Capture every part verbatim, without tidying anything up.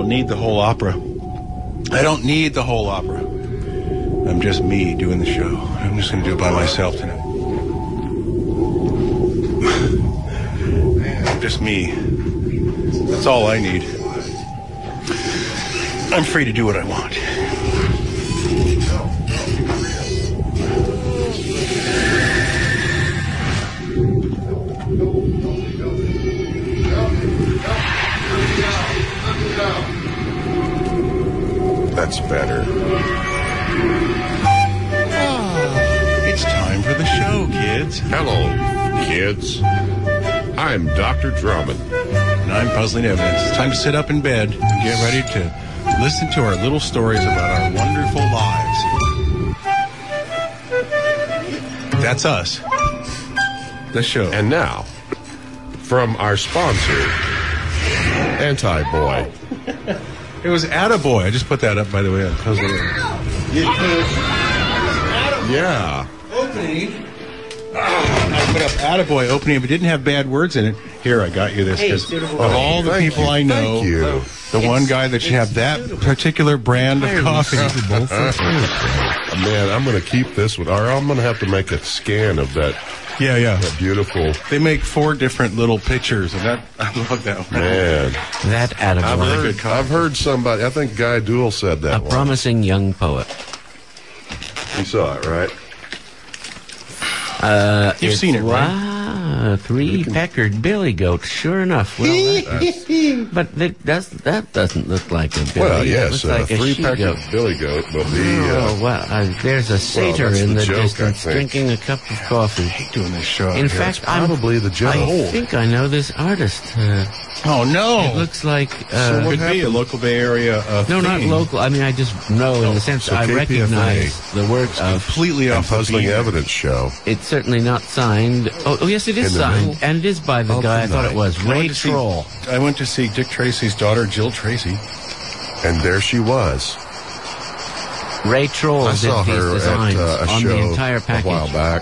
don't need the whole opera. I don't need the whole opera. I'm just me doing the show. I'm just going to do it by myself tonight. I'm just me. That's all I need. I'm free to do what I want. That's better. Ah, it's time for the show, kids. Hello, kids. I'm Doctor Drummond. And I'm Puzzling Evidence. It's time to sit up in bed and get ready to listen to our little stories about our wonderful lives. That's us. The show. And now, from our sponsor, Anti-Boy. It was Attaboy. I just put that up, by the way, on Puzzling Evidence. Yeah. Opening. I put up Attaboy opening, but didn't have bad words in it. Here, I got you this, because Hey, of all the Thank people you. I know, Thank you. the one guy that should have that particular brand of coffee. Man, I'm going to keep this one. Or I'm going to have to make a scan of that, Yeah, yeah. that beautiful, They make four different little pictures, and that I love that one. man. That I've Attaboy. heard, I've heard somebody, I think Guy Duell said that A one. promising young poet. You saw it, right? Uh, You've it's- seen it, right? Wow, three-peckered billy goat. Sure enough. Well, that, but that, does, that doesn't look like a billy. Well, It yes, looks uh, like a three-pecker she-goat. billy goat, but the, uh, Oh, well, uh, there's a satyr that's in the the, joke, I distance think. drinking a cup of coffee. I hate doing this show. out In here. fact, It's I'm, probably the joke. I think I know this artist. Uh, oh no, it looks like... so Uh, what could be a local Bay Area. Uh, no, not thing. local. I mean, I just know in the sense so I K P F A. recognize the work of... Completely and off the Puzzling beat. Evidence show. It's certainly not signed. Oh, oh yes, it is In the signed. middle And it is by the of guy the I thought it night. was, I Ray went to see- Troll. I went to see Dick Tracy's daughter, Jill Tracy. And there she was. Ray Troll I did saw these her designs at uh, a on show the entire a package. while back.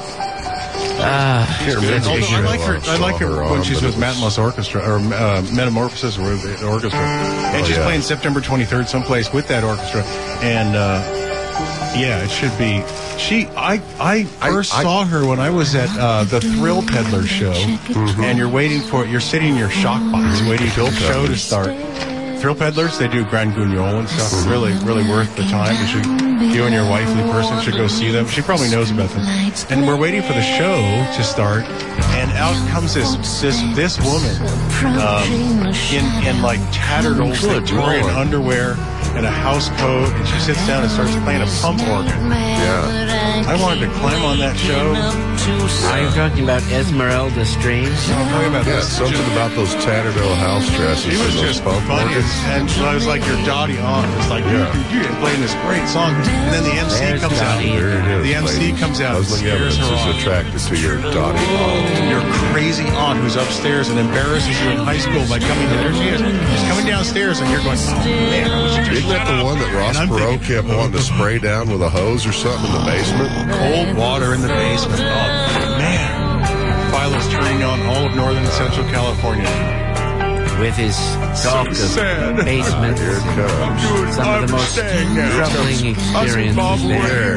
Ah, I can't remember Although the I like show her, I I like saw her her when on, she's but with it was- Matmos Orchestra or uh, Metamorphosis or the orchestra, and Oh, she's yeah. playing September twenty-third someplace with that orchestra, and uh, yeah, it should be. She, I, I first I- saw her when I was at uh, the Thrill Peddler show, and you're waiting for you're sitting in your shock box waiting for the show to start. Thrill Peddlers, they do Grand Guignol and stuff. Really, really worth the time. You should, you and your wifely person should go see them. She probably knows about them. And we're waiting for the show to start, and out comes this this this woman um, in in like tattered old Good Victorian Lord. underwear and a house coat, and she sits down and starts playing a pump organ. Yeah. I wanted to climb on that show. are you talking about Esmeralda Stream? I'm talking about Yeah, this. something about those tattered old house dresses. She was and those just pump funny, organs. and I was like your Dottie on. It's like Yeah. yeah. playing this great song, and then the M C There's comes Dottie. out. There it is. The M C lady. comes out and Puzzling scares Evidence her is off. attracted to your Dottie. Your crazy aunt who's upstairs and embarrasses you in high school by coming in. There she is. She's coming downstairs, and you're going, oh man, I wish you just Isn't that shut the up." one that Ross And I'm Perot thinking, kept wanting to spray down with a hose or something in the basement? cold water in the basement. Oh man. Philo's turning on all of northern and central California. With his talk of sad. basements, Here it comes. some of the most troubling experiences there.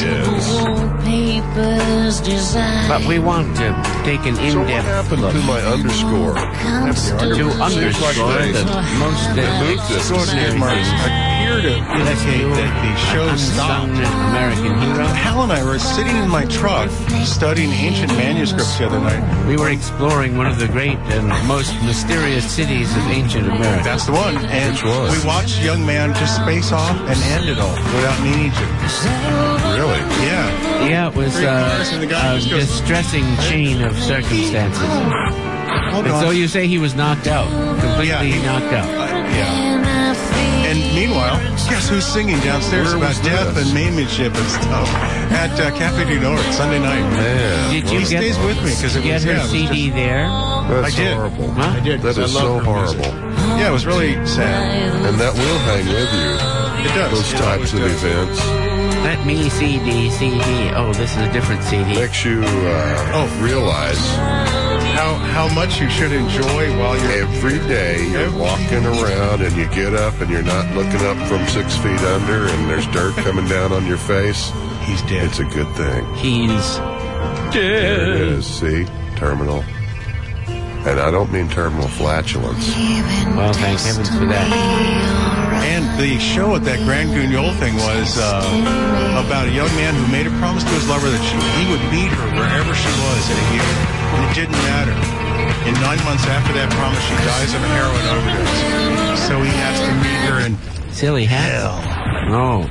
There it is. But we want to take an So what in-depth happened look to my underscore? to underscore the most uh, extraordinary Marks things. appear to indicate that the show Unsung stopped. American hero. Hal and I were sitting in my truck studying ancient manuscripts the other night. We were exploring one of the great and most mysterious cities of ancient America. That's the one. And Which one? we watched a young man just space off and end it all without meaning to. Really? Yeah. Yeah, it was Three cars uh, and the guy a just goes- distressing chain of circumstances. Hold And on. so you say he was knocked out, completely Yeah, he- knocked out. Uh, yeah. And meanwhile, guess who's singing downstairs Where about was death this? and maimingship and stuff at uh, Cafe du Nord Sunday night. Man. Did He you get, stays with me because it get was, her yeah, it was C D just- there? That's I did. horrible. Huh? I did. That 'cause I is love so her music. horrible. Yeah, it was really sad. And that will hang with you. It does. Those It types always of does. events. Let me C D, C D. Oh, this is a different C D. Makes you uh, Oh. realize how how much you should enjoy while you're Every day you're Every- walking around and you get up and you're not looking up from six feet under and there's dirt coming down on your face. He's dead. It's a good thing. He's There it dead. is. See? Terminal. And I don't mean terminal flatulence. Well, thank heavens for that. And the show at that Grand Guignol thing was uh, about a young man who made a promise to his lover that she, he would meet her wherever she was in a year. And it didn't matter. And nine months after that promise, she dies of a heroin overdose. So he has to meet her in Silly hat. hell. No.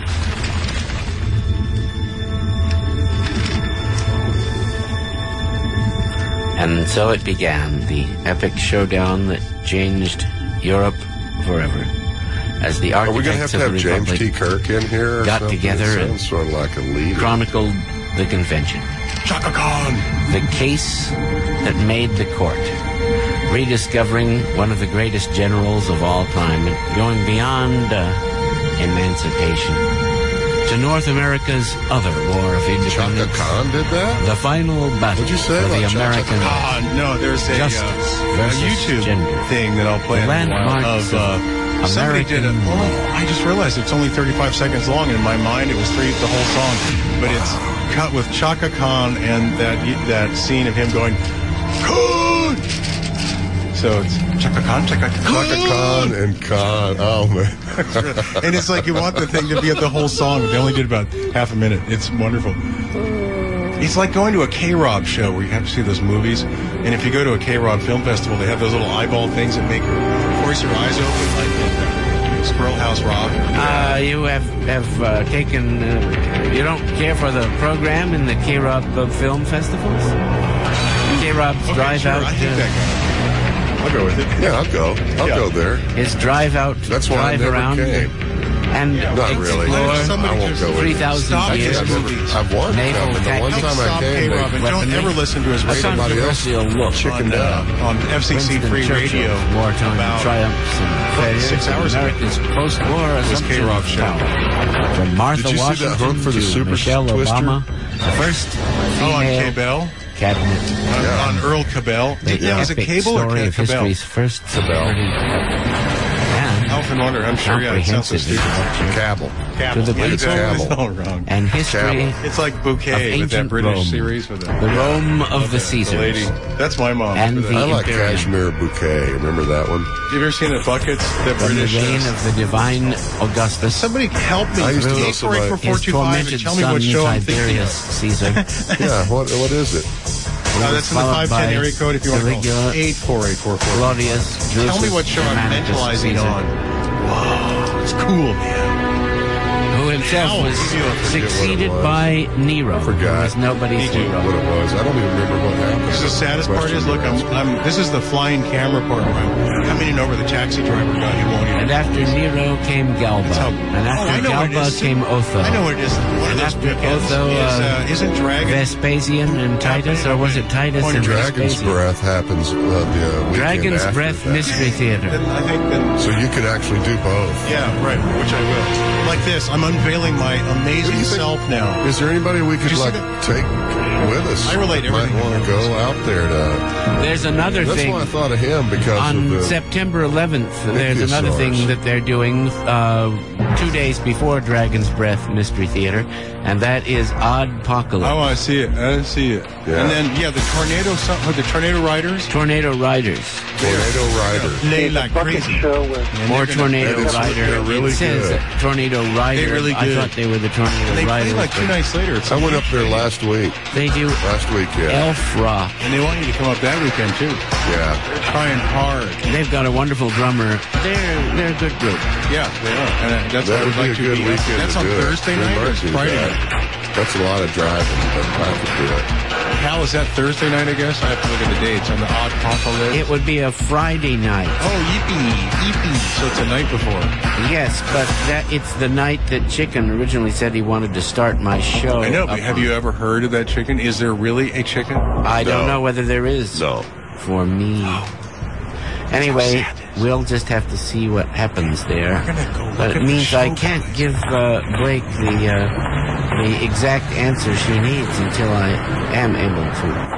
And so it began, the epic showdown that changed Europe forever. As the Are we going to have architects to of have the James Republic T. Kirk in here or got something? together It and sounds sort of like a leader. chronicled the convention. Chaka Khan. The case that made the court, rediscovering one of the greatest generals of all time, and going beyond uh, emancipation to North America's other war of Chaka independence. Khan did that? The final battle What'd you say for the about Chaka American Ah, no, there's a, Justice uh, a versus YouTube gender. thing that I'll play The in a while landmarks of uh, of somebody did it. American- Oh, I just realized it's only thirty-five seconds long. In my mind, it was three the whole song, but it's cut with Chaka Khan and that that scene of him going Khan. So it's Chaka Khan, Chaka Khan, Chaka Khan and Khan. Oh, man. and it's like you want the thing to be the whole song, but they only did about half a minute. It's wonderful. It's like going to a K-Rob show where you have to see those movies. And if you go to a K-Rob film festival, they have those little eyeball things that make force your eyes open, like in uh, Squirrel House Rock. Uh, you have have uh, taken. Uh, you don't care for the program in the K-Rob uh, film festivals. K-Rob's Okay, drive sure, out. I think uh, that guy. I'll go with it. Yeah, I'll go. I'll Yeah. go there. His drive out. That's why I drive never around came. and Not really. explore Somebody I won't just- go with three you. thousand Stop Actually, years. I've, never, movies. I've wanted to Naval come, and the one tactics. time I Stop came, K-Rob they, and don't weaponry. ever listen to his A radio somebody else controversial look chickened on, out. uh, on F C C Winston Free Churchill's Radio wartime about triumphs and failures. six and hours ago. America's post-war assumption K-Rob of show. power. From Martha Did you see that Washington hunt for the to Super Michelle Twister? Obama, the first Oh, on female K-Bell? cabinet. On, Yeah. on Earl Cabell. The Yeah, was it epic Cable or story of Cabell? history's first celebrity. And Alpha Wonder, I'm sure, yeah, it sounds so comprehensive stupid. introduction Cabell. Cabell. to the Yeah, It's people it's Cabell. all wrong. and history Cabell. It's like of Bouquet with that ancient British Rome. series with the, the Rome of the Caesars. the lady. That's my mom. And Remember the- that? I like Imperium. Cashmere Bouquet. Remember that one? Have you ever seen the buckets? The From the British. reign uh, of the divine Augustus, Somebody help me. I used to know eight four eight four four his two five and tormented tell me son what show I'm thinking Tiberius of. Caesar. Yeah, what what is it? Uh, that's in the Followed five ten by area code if you want to Caligula, call. eight four eight four four. Claudius, Drusus, Tell me what show I'm Germanicus, mentalizing Caesar, on. Whoa, it's cool, man. who himself Ow, was I forget what it succeeded was. by Nero, who Forgot. was nobody's Me too. hero. What it was? I don't even remember what happened. Because the saddest part is, look, I'm, I'm, this is the flying camera part where I'm coming in over the taxi driver guy who won't even. And after Nero came Galba, That's how- and Oh, after I know what it Galba is. came Otho. I know what it is. One And of those after bookends Otho, is, uh, uh, isn't Dragon? Vespasian and Titus, or was it Titus Point and of Dragon's Vespasian? Breath happens uh, the weekend Dragon's after Breath that. Mystery Theater. Then I think that, So you could actually do both. yeah, right, which I will. Like this, I'm unveiling my What do amazing you think- self now. Is there anybody we could Did you see like that? take with us? I relate Might everything want to to go out there to. There's another That's thing. why I thought of him because On of the. September eleventh, there's another Ichthyosaurs. thing that they're doing uh, two days before Dragon's Breath Mystery Theater, and that is Odd I Apocalypse. want to see it. I want to see it. Yeah. And then, yeah, the tornado, some- the tornado riders Tornado Riders. Tornado Rider. play like crazy. show with And Or they're gonna- Tornado that is- Rider. they're really it says good. that Tornado Rider. They're really I good. thought they were the Tornado And they play Riders. like two but nights later. It's I went up there last week. They do Last week, yeah. Elf Rock. And they want you to come up that weekend, too. Yeah. They're trying hard. They've got a wonderful drummer. They're they're a good group. Yeah, they are. And uh, that's That what I would would be like a to good be. weekend. That's to on do it. Thursday We night or might it's do Friday that. night? That's a lot of driving, but I could do it. Hal, is that Thursday night, I guess? I have to look at the dates on the Odd Apocalypse. It would be a Friday night. Oh, yippee, yippee. So it's a night before. Yes, but that it's the night that Chicken originally said he wanted to start my show. I know, but up have on. you ever heard of that chicken? Is there really a chicken? I don't No. know whether there is. No. For me. Anyway, sad this is. we'll just have to see what happens there. We're gonna go look But at it the means I show, can't guys. give uh, Blake the uh, the exact answer she needs until I am able to.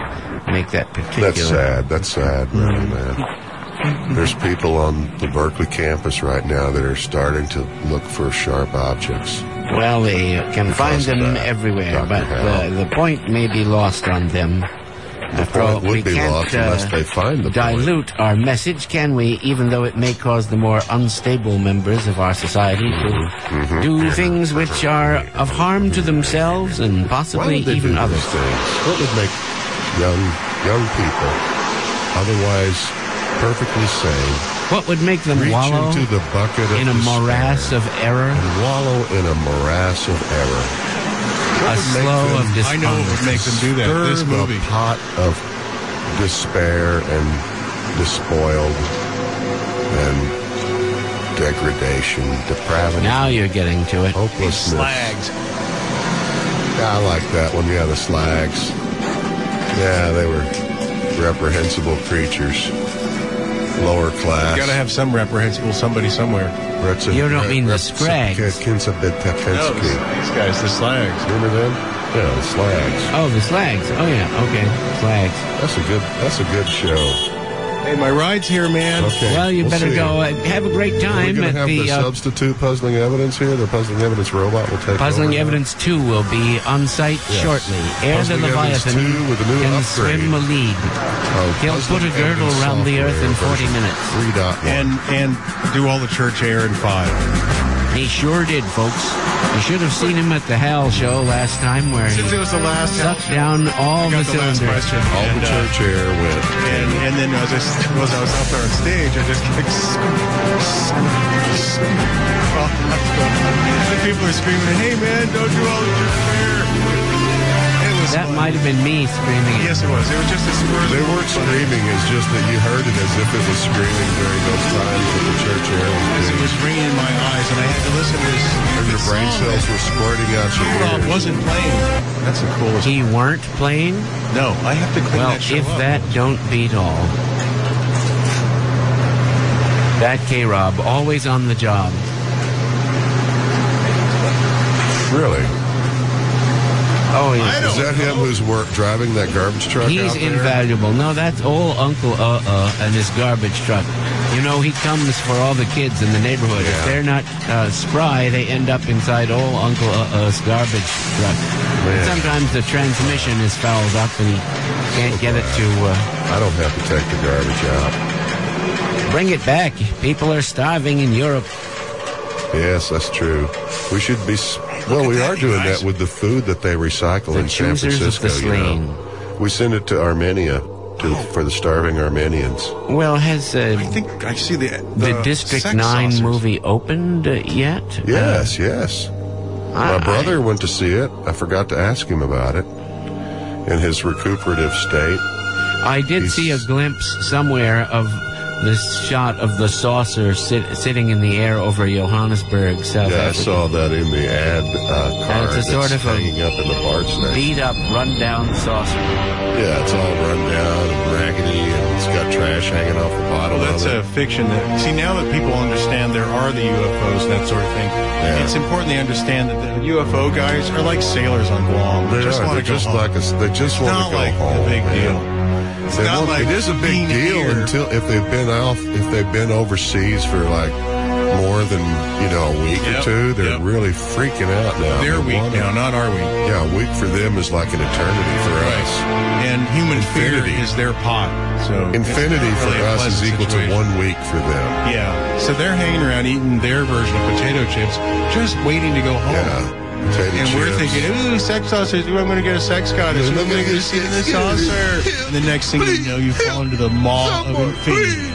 make that particular. That's sad. That's sad, really, man. There's people on the Berkeley campus right now that are starting to look for sharp objects. Well, they can find them that, everywhere, Doctor but Hal. the, the point may be lost on them. The After all, point would we be can't lost unless uh, they find the point. dilute our message, can we? Even though it may cause the more unstable members of our society to Mm-hmm. do things which are of harm to themselves and Why possibly would they even do others. these things? What would make young young people, otherwise perfectly sane, What would make them reach wallow into the bucket of in a despair morass of error? and wallow in a morass of error? A What would make slow them of I know what would make them do that. stir This the movie. pot of despair and despoiled and degradation, depravity, Now you're getting to it. hopelessness. Slags. Yeah, I like that one. Yeah, the slags. Yeah, they were reprehensible creatures. Lower class. You gotta have some reprehensible somebody somewhere. Retsi- You don't mean the Retsi- Scrags. K- No, Kinsabitepensky. these guys, the slags. Remember them? Yeah, the slags. Oh, the slags. Oh, yeah. Okay. Slags. That's a good. That's a good show. Hey, my ride's here, man. Okay. Well, you we'll better see. go. Uh, have a great Are we time going at to have the the uh, substitute puzzling evidence here? The puzzling evidence robot will take Puzzling over now? Evidence two will be on site Yes. shortly. Air Puzzling the Evidence Leviathan two with a new can upgrade. swim a lead. Oh, He'll Puzzling put a girdle Evidence around the earth in software forty version minutes. three point one. And and do all the church air in five. He sure did, folks. You should have seen him at the Hal show last time where he Since it was the last sucked down all I the got the last cylinders. question. All and, the uh, church air went. And and then as I s- was I was up there on stage, I just like, oh, that's good. The people are screaming, "Hey man, don't do all the church air!" It was That fun. might have been me screaming it. Yes, it was. It was just a spur. of the They weren't moment. screaming, it's just that you heard it as if it was screaming during those times that the church air was As it being. was ringing in my eyes, and I had to listen to this. And your this brain song cells that were squirting out your Rob ears. wasn't playing. That's the coolest. He weren't playing? No, I have to clean Well, that show if up. that don't beat all. That K-Rob, always on the job. Really? Oh, I yeah. don't Is that him know. who's work driving that garbage truck He's out there? invaluable. No, that's old Uncle Uh-Uh and his garbage truck. You know, he comes for all the kids in the neighborhood. If Yeah. they're not uh, spry, they end up inside old Uncle Uh-Uh's garbage truck. Man. And sometimes the transmission is fouled up and he can't get it to uh, I don't have to take the garbage out. bring it back. People are starving in Europe. Yes, that's true. We should be. s- Well, we at are that, you doing guys. that with the food that they recycle The in San choosers of Francisco. the You slain. know, we send it to Armenia to, for the starving Armenians. Well, has uh, I think I see the the, the District sex nine saucers. movie opened uh, yet? Yes, yes. Uh, My I- brother went to see it. I forgot to ask him about it. In his recuperative state. I did He's- see a glimpse somewhere of this shot of the saucer sit, sitting in the air over Johannesburg, South Yeah, I Africa. saw that in the ad uh, card. it's a sort that's of a hanging up in the BART station. Beat up, run down saucer. Yeah, it's all run down and raggedy, and it's got trash hanging off the bottom Well, that's of a it. fiction. That, see, now that people understand there are the U F Os and that sort of thing, Yeah. it's important they understand that the U F O guys are like sailors on Guam. They just are. want They're to go just home. like us. They just It's want not to go like home. a big man. deal. It's They not want- like it is a big being deal here. until if they've been off, if they've been overseas for like more than you know a week Yep, or two. They're yep. really freaking out now. They're They weak wanna- now, not our week. Yeah, a week for them is like an eternity for us. And human Infinity. fear is their pot. So Infinity it's not for really a us is pleasant equal situation. to one week for them. Yeah. So they're hanging around eating their version of potato chips, just waiting to go home. Yeah, potato And we're chips. thinking, ooh, sex sausage. Ooh, I'm going to get a sex goddess. Ooh, I'm going to get a seat in the saucer. And the next thing you know, you fall into the maw of infinity.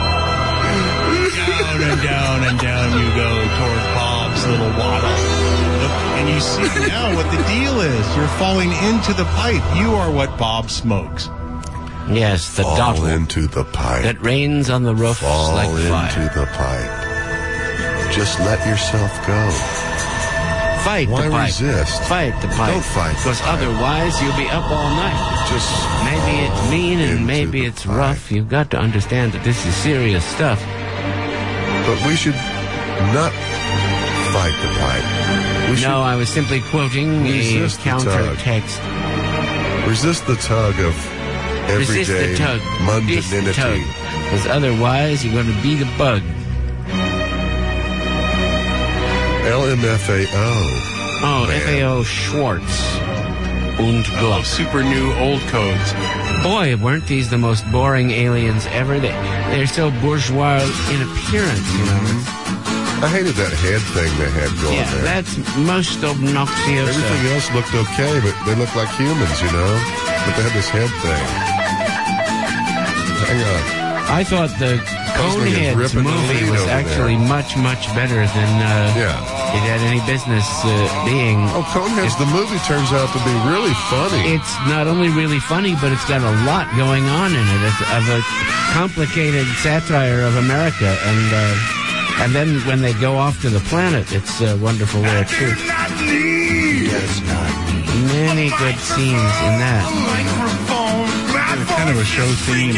Down and down and down you go toward Bob's little waddle. And you see now what the deal is. You're falling into the pipe. You are what Bob smokes. Yes, the Fall dottle into the pipe. that rains on the roofs Fall like into fire. the pipe. Just let yourself go. Fight Why the pipe. resist? Fight the pipe. Don't fight the Because pipe. otherwise you'll be up all night. Just Maybe fall it's mean into and maybe the it's pipe. rough. You've got to understand that this is serious stuff. But we should not fight the pipe. We should No, I was simply quoting a Resist the counter tug. text. resist the tug of Resist the everyday tug. Resist the tug. mundanity. Because otherwise, you're going to be the bug. L M F A O. Oh, Man. F A O Schwartz. Und Oh, Gluck. super new old codes. Boy, weren't these the most boring aliens ever? They, they're so bourgeois in appearance, you know. I hated that head thing they had going Yeah, there. that's most obnoxious. Everything else looked okay, but they looked like humans, you know? But they had this head thing. Hang on. I thought the Cosmic is Coneheads ripping the movie lead was over actually there. much, much better than uh, Yeah. it had any business uh, being. Oh, Coneheads, the movie turns out to be really funny. It's not only really funny, but it's got a lot going on in it. It's of a complicated satire of America, and uh, and then when they go off to the planet, it's uh, wonderful there too. Many good scenes in that. It's kind of a show theme.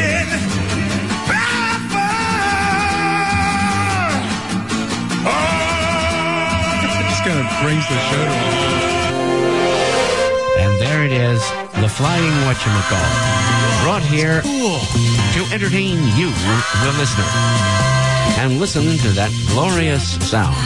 It just kind of brings the show to And there it is, the flying whatchamacallit, brought here to entertain you, the listener. And listen to that glorious sound.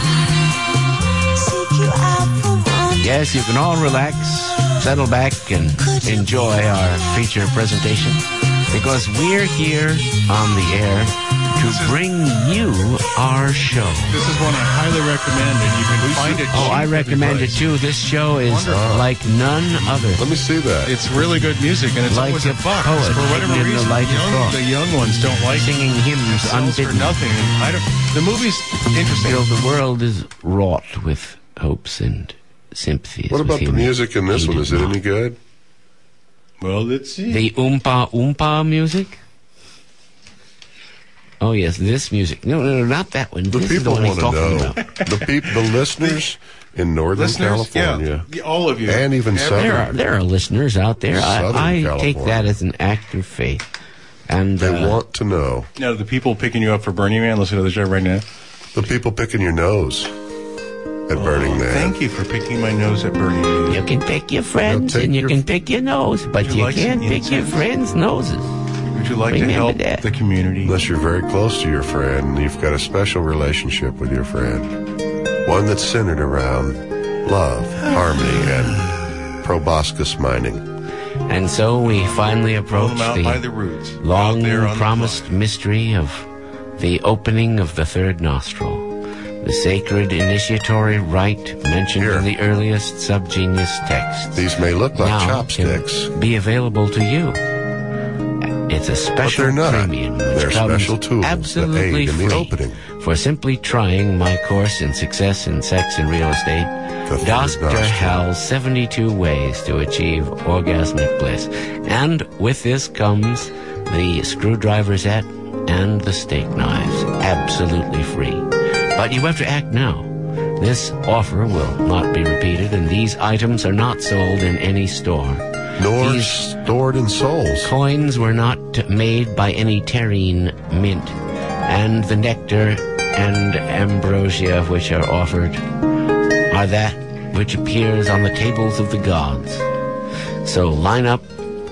Yes, you can all relax, settle back, and enjoy our feature presentation, because we're here on the air to bring you our show. This is one I highly recommend, and you can find it. Oh, I cheap recommend it every place. too. This show is Wonderful. like none other. Let me see that. It's really good music, and it's Like always a a buck. poet For whatever hidden in the reason, light of young, thought. the young ones don't like Singing hymns sells for unbidden. nothing. And I don't. The movie's interesting. You know, the world is wrought with hopes and sympathies. What with about the human music in this one? Is it needed any good? Well, let's see. The Oompa Oompa music? Oh, yes, this music. No, no, no, not that one. The this is the people one he's want to talking know. about. The peop, the listeners in Northern Listeners, California, yeah, all of you, and even Every- Southern. There are, there are listeners out there. Southern I, I take California. that as an act of faith. And They uh, want to know. Now, the people picking you up for Burning Man, listen to the show right now. The people picking your nose at Burning Man. Thank you for picking my nose at Burning Man. you can pick your friends take and you your- can pick your nose, but Would you you like can't some pick your incense? friends' noses. Would you like to Remember help that. the community? Unless you're very close to your friend and you've got a special relationship with your friend. One that's centered around love, harmony, and proboscis mining. And so we finally Pull approach them out the by the roots. out long there on the promised planet. mystery of the opening of the third nostril, the sacred initiatory rite mentioned Here. in the earliest subgenius texts. These may look like now chopsticks. can be available to you. It's a special they're not. premium which They're comes special tools that absolutely aid in free the opening. for simply trying my course in success in sex and real estate. The third Doctor nostril. Hal's seventy-two ways to achieve orgasmic bliss. And with this comes the screwdriver set and the steak knives, absolutely free. But you have to act now. This offer will not be repeated, and these items are not sold in any store. Nor These stored in souls. coins were not made by any terrene mint, and the nectar and ambrosia which are offered are that which appears on the tables of the gods. So line up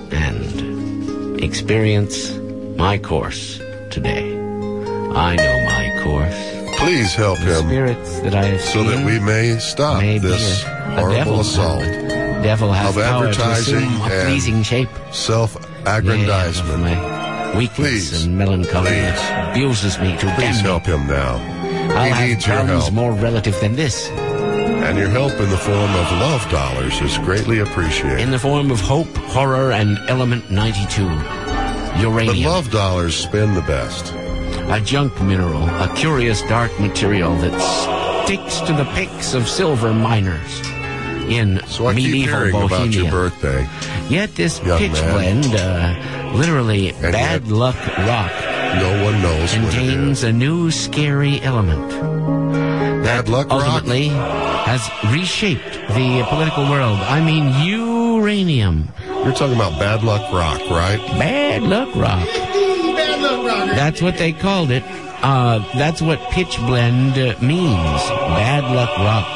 and experience my course today. I know my course. Please help The him spirits that I have so seen that we may stop may be this a, a horrible devil. assault. The devil has of power to advertising assume a and pleasing shape. Self-aggrandizement. Yeah, of my weakness Please, and melancholy please. that abuses me to Please damn me. help him now. I'll he have needs your problems help. more relative than this. And your help in the form of love dollars is greatly appreciated. In the form of hope, horror, and element ninety-two. But Uranium. love dollars spend the best. A junk mineral. A curious dark material that sticks to the picks of silver miners in So I keep medieval hearing Bohemia. about your birthday. Yet this young pitch man. blend, uh, literally And bad yet- luck rock, No one knows what it contains is. a new scary element that Bad luck rock? ultimately has reshaped the political world. I mean uranium. You're talking about bad luck rock, right? Bad luck rock. That's what they called it. Uh, that's what pitch blend uh, means. Bad luck rock.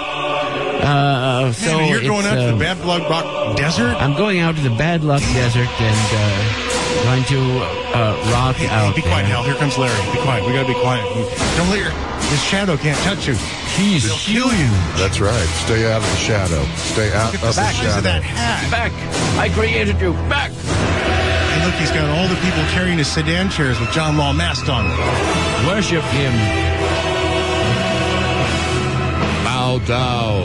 Uh, so Man, you're it's, going out to uh, the Bad Blood Rock Desert? I'm going out to the Bad Luck Desert, and uh, going to uh, rock Hey, out be quiet, there. Hal. Here comes Larry. Be quiet. We gotta be quiet. Don't let your his shadow can't touch you. He's He'll kill you. That's right. Stay out of the shadow. Stay out Look of at the the back shadow. of that hat. back. I created you. Back. And look, he's got all the people carrying his sedan chairs with John Law masked on them. Worship him. Bow down.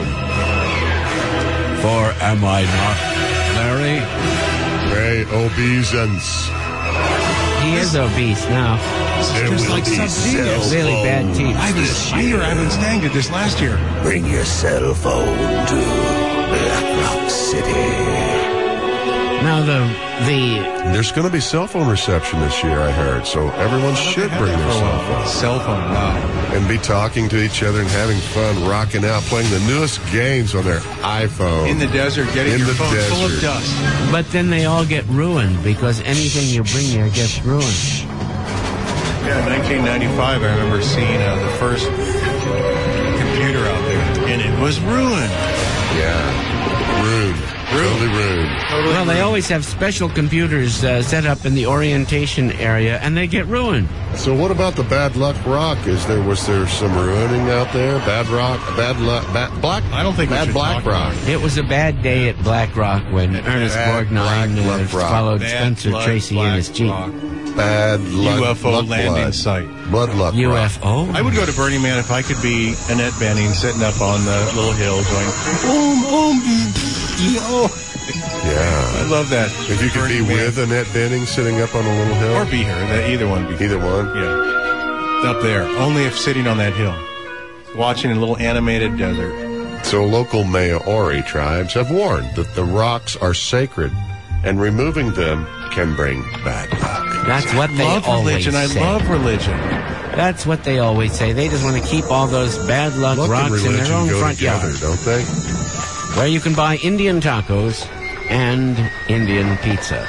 For am I not Larry? Pay obeisance. He is obese now. There just will like be Sub-Genius. Really bad teeth. Ivan, I hear Ivan Stang did this last year. Bring your cell phone to Black Rock City. Now the the There's going to be cell phone reception this year, I heard, so everyone should bring their cell phone. Cell phone, wow. And be talking to each other and having fun, rocking out, playing the newest games on their iPhone. In the desert, getting In your the phone full of desert. dust. but then they all get ruined because anything you bring there gets ruined. Yeah, in nineteen ninety-five, I remember seeing uh, the first computer out there, and it was ruined. Yeah. Rude. Totally rude. Totally Well, they ruined. always have special computers uh, set up in the orientation area, and they get ruined. So what about the Bad Luck Rock? Is there was there some ruining out there? Bad Rock, Bad Luck, bad Black. I don't think we Bad should Black talk Rock. about It was a bad day at Black Rock when Ernest Bad Borgnine Black uh, Luck Rock. followed Bad Spencer Blood, Tracy in Black his Jeep. Rock. Bad Luck, U F O Luck landing Blood. site. Blood Luck U Rock. F O? I would go to Burning Man if I could be Annette Bening sitting up on the little hill going, boom, boom, yo. Yeah. I love that. If you could be Burning Man. with Annette Bening sitting up on a little hill. Or be her. That, either one would be Either one. Yeah. Up there. Only if sitting on that hill. Watching a little animated desert. So local Maori tribes have warned that the rocks are sacred and removing them can bring bad luck. That's what they love always religion. I say. love religion. That's what they always say. They just want to keep all those bad luck Luck and rocks in their religion own go front together, yard, don't they? where you can buy Indian tacos and Indian pizza.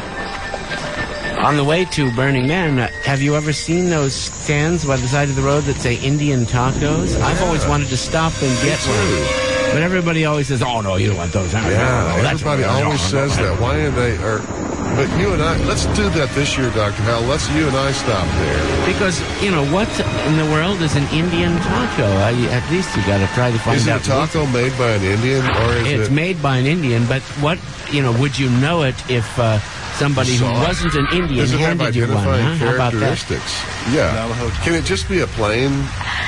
On the way to Burning Man, uh, have you ever seen those stands by the side of the road that say Indian tacos? I've always wanted to stop and get one. But everybody always says, oh, no, you don't want those. No, no, Yeah, no, that's everybody what- no, always no, says no, that. Why are they? Are, but you and I, let's do that this year, Doctor Hal. Let's you and I stop there. Because, you know, what in the world is an Indian taco? I, at least you got to try to find Is it a out. taco made by an Indian, or is It's it? made by an Indian, but what, you know, would you know it if uh, somebody who Saw it. wasn't an Indian Does it have handed you one? identifying Huh? How about that? characteristics? Yeah. Navajo taco. Can it just be a plain?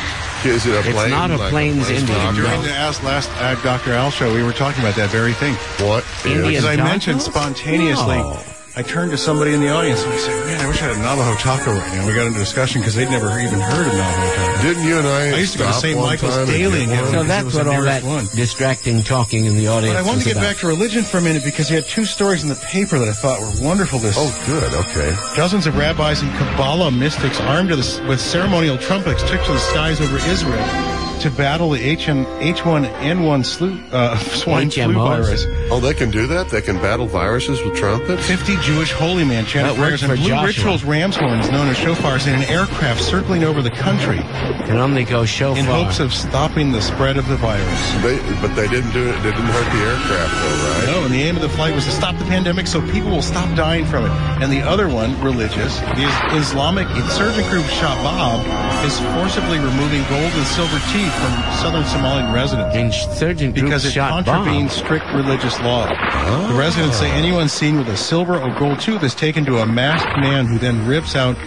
Is it a It's plain? not a like plains plain Indian, taco? During the Ask Last uh, Doctor Al show, we were talking about that very thing. What? Indian is- Because I tacos? mentioned spontaneously, No. I turned to somebody in the audience and I said, man, I wish I had a Navajo taco right now. We got into a discussion because they'd never even heard of Navajo taco. Didn't you and I? I used to go to stop Saint one Michael's time and daily get and get one? So Because it that's was what the all that nearest one. distracting talking in the audience But I wanted was to get about. back to religion for a minute because he had two stories in the paper that I thought were wonderful. This Oh, good. Okay. Dozens of rabbis and Kabbalah mystics armed to the, with ceremonial trumpets took to the skies over Israel to battle the H one N one flu, uh, swine H M flu Os? virus. Oh, they can do that. They can battle viruses with trumpets. Fifty Jewish holy men chanted That worked prayers and for blew Joshua. rituals ram's horns known as shofars in an aircraft circling over the country Can only go so in far. hopes of stopping the spread of the virus. They, but they didn't do it. They didn't hurt the aircraft, though, right? No, and the aim of the flight was to stop the pandemic so people will stop dying from it. And the other one, religious, the Is- Islamic insurgent group Shabab is forcibly removing gold and silver teeth from southern Somalian residents Insurgent group because it shot contravenes bombs. strict religious law. The residents say anyone seen with a silver or gold tooth is taken to a masked man who then rips out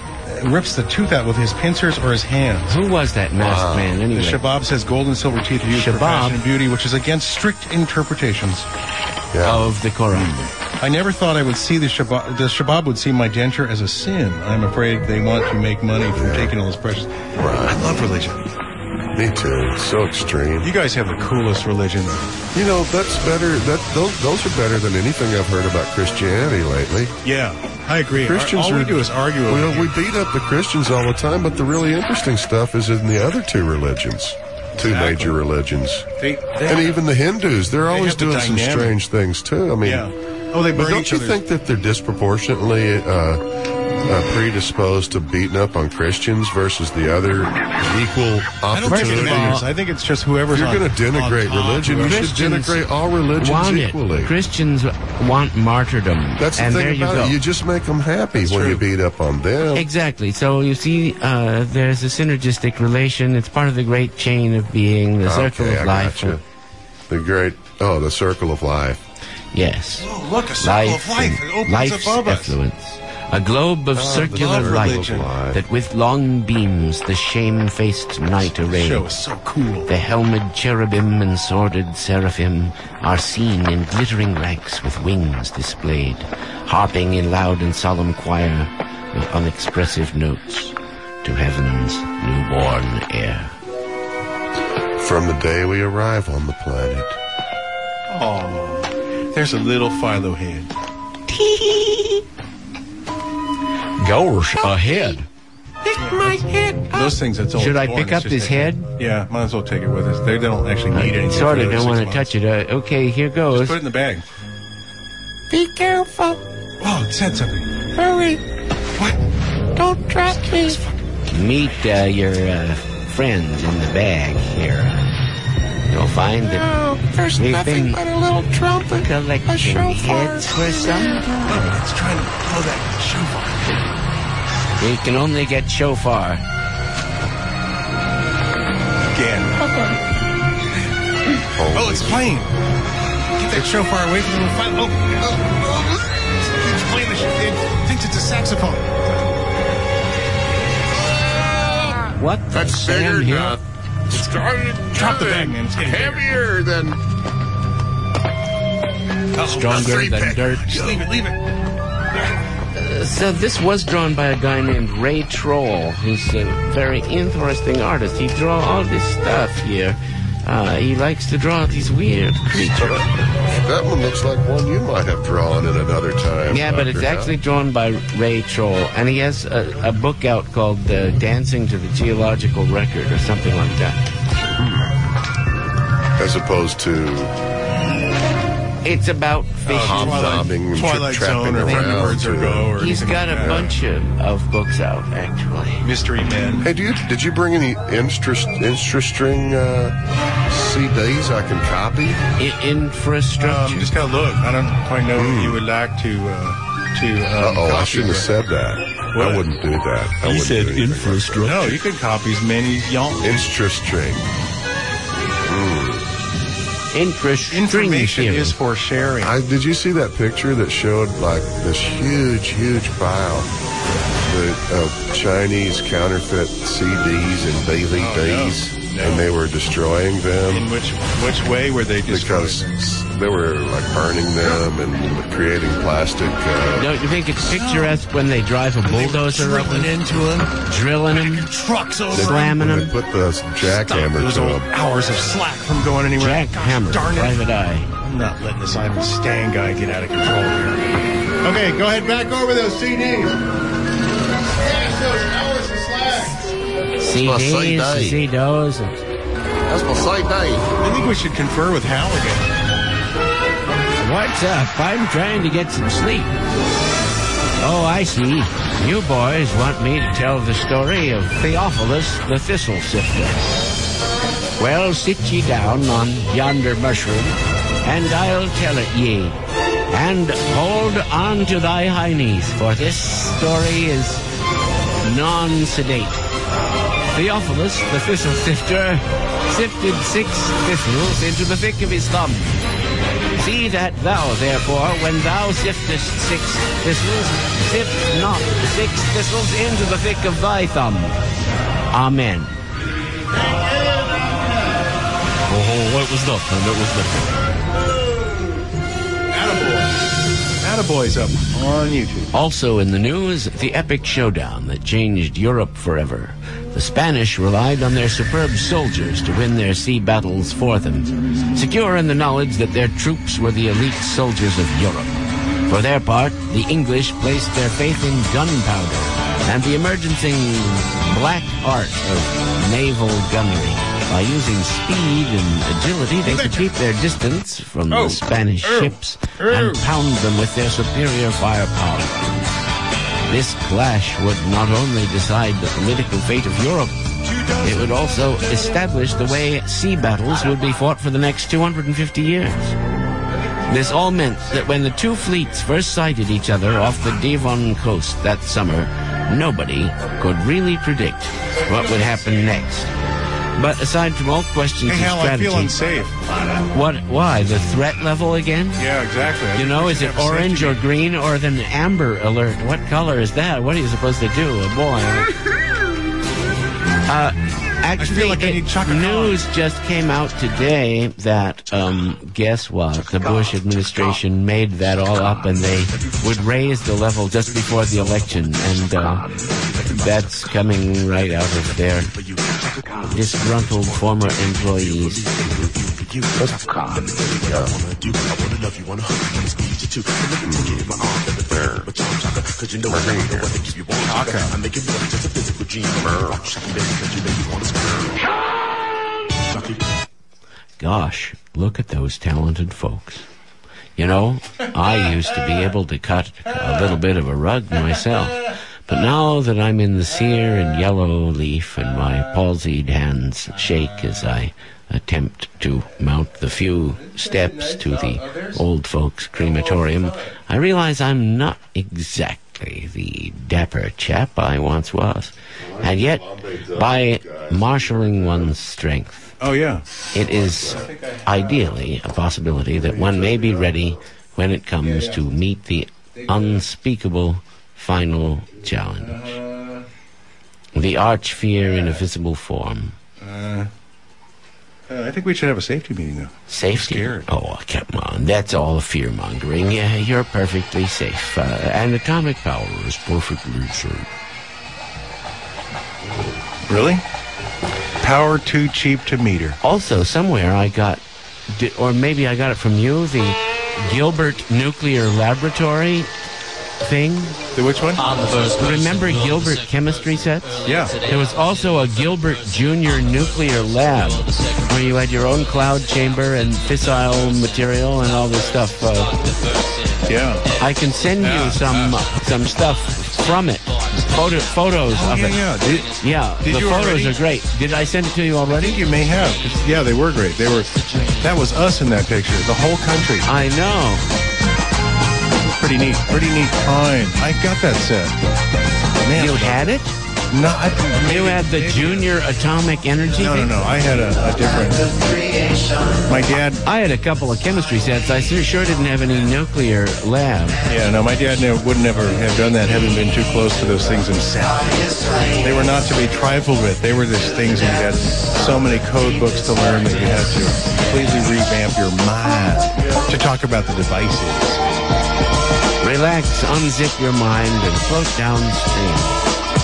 rips the tooth out with his pincers or his hands. Who was that masked man The anyway? Shabab says gold and silver teeth are used for Shabab? fashion and beauty, which is against strict interpretations. Yeah. Of the Quran. I never thought I would see the Shabab. The Shabab would see my denture as a sin. I'm afraid they want to make money from taking all this precious. I love religion. Me too. It's so extreme. You guys have the coolest religion. You know, that's better. That those those are better than anything I've heard about Christianity lately. Yeah, I agree. Christians all are, we do is argue over Well, here. we beat up the Christians all the time, but the really interesting stuff is in the other two religions, two Exactly. major religions, They, they and even the Hindus. They're always have the doing some dynamic. strange things too. I mean, Yeah. Oh, they But burn don't each you other's... think that they're disproportionately uh, uh, predisposed to beating up on Christians versus the other equal I don't think it opportunity? matters. I think it's just whoever's If you're on going to denigrate on top, religion, you whoever- should Christians denigrate all religions want equally. it. Christians want martyrdom. That's the and thing there you about go. it. You just make them happy That's when true. you beat up on them. Exactly. So you see, uh, there's a synergistic relation. It's part of the great chain of being, the circle Okay, of I life. gotcha. The great, oh, the circle of life. Yes. Oh, look, a circle Life of life. and It opens life's above us. effluence. A globe of circular love light religion. that with long beams the shame-faced night The arrayed. show is so cool. The helmed cherubim and sworded seraphim are seen in glittering ranks with wings displayed, harping in loud and solemn choir with unexpressive notes to heaven's newborn heir. From the day we arrive on the planet. Oh, there's a little Philo head. Gosh, a head. Those things that's all. Should I born, pick it's up just this a head? Yeah, might as well take it with us. They don't actually need anything. Sort for of another don't six want to months. touch it. Uh, okay, here goes. Just put it in the bag. Be careful. Oh, it said something. Hurry. What? Don't drop me. Meet uh, your uh, friends in the bag here. You'll find that Oh, there's we've nothing been but a little trumpet, collecting a shofar. heads for some Look, time. it's trying to blow that shofar. We can only get shofar. Again. Oh, it's playing. Get that shofar away from the fire. Oh, oh, oh. It's playing the shofar. It thinks it's a saxophone. What? That's Sam bigger here? now. Drop the bag, man. It's getting bigger. heavier than Uh-oh. Stronger three than pack. dirt. Just leave it, leave it. So this was drawn by a guy named Ray Troll, who's a very interesting artist. He draw all this stuff here. Uh, he likes to draw these weird creatures. That one looks like one you might have drawn in another time. Yeah, but it's Doctor actually drawn by Ray Troll, and he has a, a book out called uh, Dancing to the Geological Record or something like that. Hal. As opposed to It's about fishing. hobnobbing and Twilight trapping Zone or When the around. Birds Are to- Go. Or He's anything got a like that. bunch of, of books out, actually. Mystery Men. Hey, do you, did you bring any Instra, Instra string uh, C Ds I can copy? I- infrastructure. Um, just gotta look. I don't quite know what you would like to uh, to. Um, Uh-oh, I copy, shouldn't have but- said that. What? I wouldn't do that. I wouldn't do anything. infrastructure. No, you could copy as many as y'all. Instra string. Infrastructure. Information is for sharing. I, did you see that picture that showed like this huge, huge pile the, of Chinese counterfeit C Ds and D V Ds, Oh, no. and they were destroying them In which which way were they destroyed? because they were like burning them and creating plastic. Uh, Don't you think it's picturesque when they drive a bulldozer up drilling and into them, drilling them, trucks over slamming when them? they put the jackhammer Those to old them. hours of slack from going anywhere. Gosh, Jackhammer, darn it! private eye. I'm not letting this Ivan Stan guy get out of control here. Okay, go ahead back over those C Ds. Yes, those hours of slack. C my C Ds, D. C Ds. That's my C D. I think we should confer with Hal again. What's up? I'm trying to get some sleep. Oh, I see. You boys want me to tell the story of Theophilus the Thistle Sifter. Well, sit ye down on yonder mushroom, and I'll tell it ye. And hold on to thy heinies, for this story is non-sedate. Theophilus the Thistle Sifter sifted six thistles into the thick of his thumb. See that thou, therefore, when thou siftest six thistles, sift not six thistles into the thick of thy thumb. Amen. Oh, what was that? That was Attaboy. Attaboy's up on YouTube. Also in the news, the epic showdown that changed Europe forever. The Spanish relied on their superb soldiers to win their sea battles for them, secure in the knowledge that their troops were the elite soldiers of Europe. For their part, the English placed their faith in gunpowder and the emerging black art of naval gunnery. By using speed and agility, they could keep their distance from the Spanish ships and pound them with their superior firepower. This clash would not only decide the political fate of Europe, it would also establish the way sea battles would be fought for the next two hundred fifty years. This all meant that when the two fleets first sighted each other off the Devon coast that summer, nobody could really predict what would happen next. But aside from all questions Hey, of Hal, strategy, I feel unsafe. what? Why the threat level again? Yeah, exactly. I You think know, we is should it have a safety orange or meeting. green or then amber alert? What color is that? What are you supposed to do? Oh, boy. Uh, actually, feel like I it- need Chaka Khan. news just came out today that, um, guess what? The Bush administration made that all up, and they would raise the level just before the election, and uh, that's coming right out of their disgruntled former employees. Gosh, look at those talented folks. You know, I used to be able to cut a little bit of a rug myself, but now that I'm in the sere and yellow leaf and my palsied hands shake as I attempt to mount the few steps to the old folks' crematorium, I realize I'm not exactly the dapper chap I once was. And yet, by marshalling one's strength, Oh, yeah. it is ideally a possibility that one may be ready when it comes to meet the unspeakable final challenge. The arch fear in a visible form. Uh, uh, I think we should have a safety meeting, though. Safety? Scared. Oh, come on. That's all fear-mongering. Yeah, you're perfectly safe. Uh, and atomic power is perfectly safe. Really? Power too cheap to meter. Also, somewhere I got, di- or maybe I got it from you, the Gilbert Nuclear Laboratory thing. The which one? Remember Gilbert chemistry sets? Yeah. There was also a Gilbert Junior Nuclear Lab where you had your own cloud chamber and fissile material and all this stuff. Uh, Yeah. I can send Yeah, you some uh, some stuff from it. Photo, photos Oh, of yeah, it. yeah. Did, Yeah, Did the you photos already? are great. Did I send it to you I already? think you may have. It's- yeah, they were great. They were. That was us in that picture. The whole country. I know. Pretty neat. Pretty neat time. I got that set. Man, You had it? No, I, You had the Junior Atomic Energy No, no, thing? no. I had a, a different. My dad. I had a couple of chemistry sets. I sure sure didn't have any nuclear lab. Yeah, no, my dad never, would never have done that, having been too close to those things himself. They were not to be trifled with. They were just things you had so many code books to learn that you had to completely revamp your mind to talk about the devices. Relax, unzip your mind, and float downstream.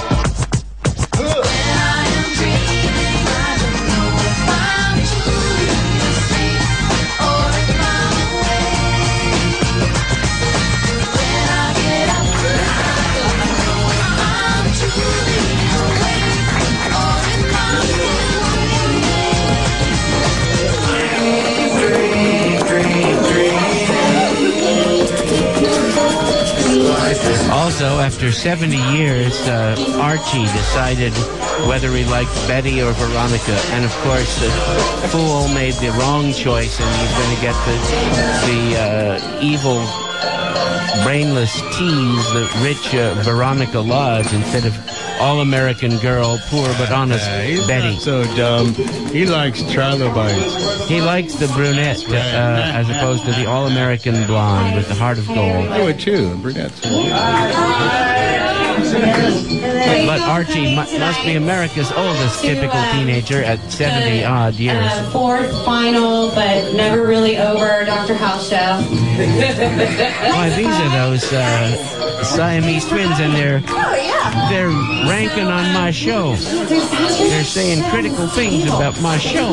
Also, after seventy years, uh, Archie decided whether he liked Betty or Veronica, and of course the fool made the wrong choice, and he's going to get the the uh, evil, brainless tease, the rich uh, Veronica Lodge instead of all-American girl, poor but honest Betty. so dumb. He likes trilobites. He likes the brunette uh, uh, as opposed to the all-American blonde with the heart of gold. I would too. Brunettes. But Archie mu- must be America's oldest typical teenager at seventy odd years. Uh, fourth, final, but never really over, Doctor House show. Why, these are those uh, Siamese twins, and they're they're ranking on my show. They're saying critical things about my show.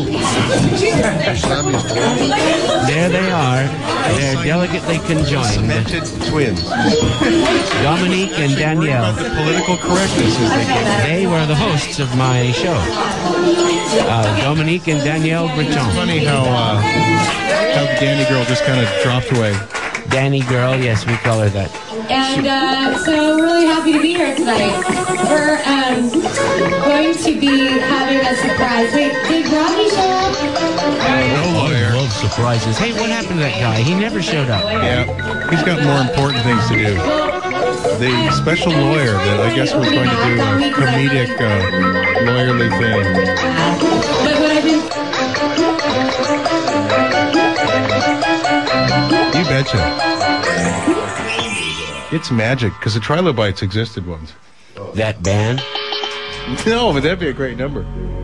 There they are. They're delicately conjoined. Cemented twins. Dominique and Danielle. The political correctness is they get. They were the hosts of my show. Uh, Dominique and Danielle It's Breton. funny how uh, how the Danny girl just kind of dropped away. Danny girl, yes, we call her that. And uh, so we're really happy to be here tonight. We're um, going to be having a surprise. Wait, did Robbie show up? I love surprises. Hey, what happened to that guy? He never showed up. Yeah, he's got more important things to do. The special lawyer that I guess was going to do a comedic uh, lawyerly thing. But what I've been... You betcha. It's magic, because the Trilobites existed once. That band? No, but that'd be a great number.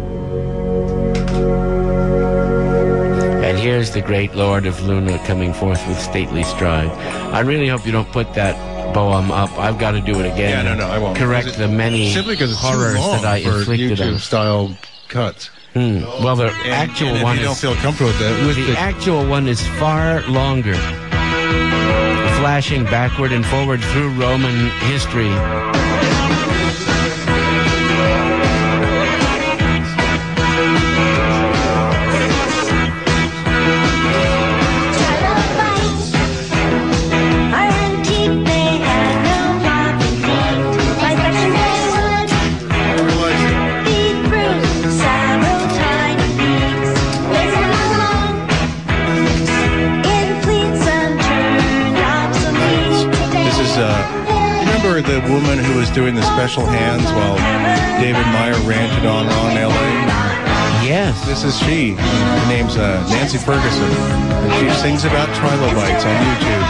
And here's the great Lord of Luna coming forth with stately stride. I really hope you don't put that poem up. I've got to do it again. Yeah, no, no, I won't. Correct Because it- the many Simply because it's horrors too long that I for inflicted on. YouTube-style cuts. Hmm. Well, the And, actual and if one you don't is feel comfortable with that, with the the, actual one is far longer, flashing backward and forward through Roman history. the woman who was doing the special hands while David Meyer ranted on Ron L A? Yes. This is she. Her name's uh, Nancy Ferguson. And she sings about trilobites on YouTube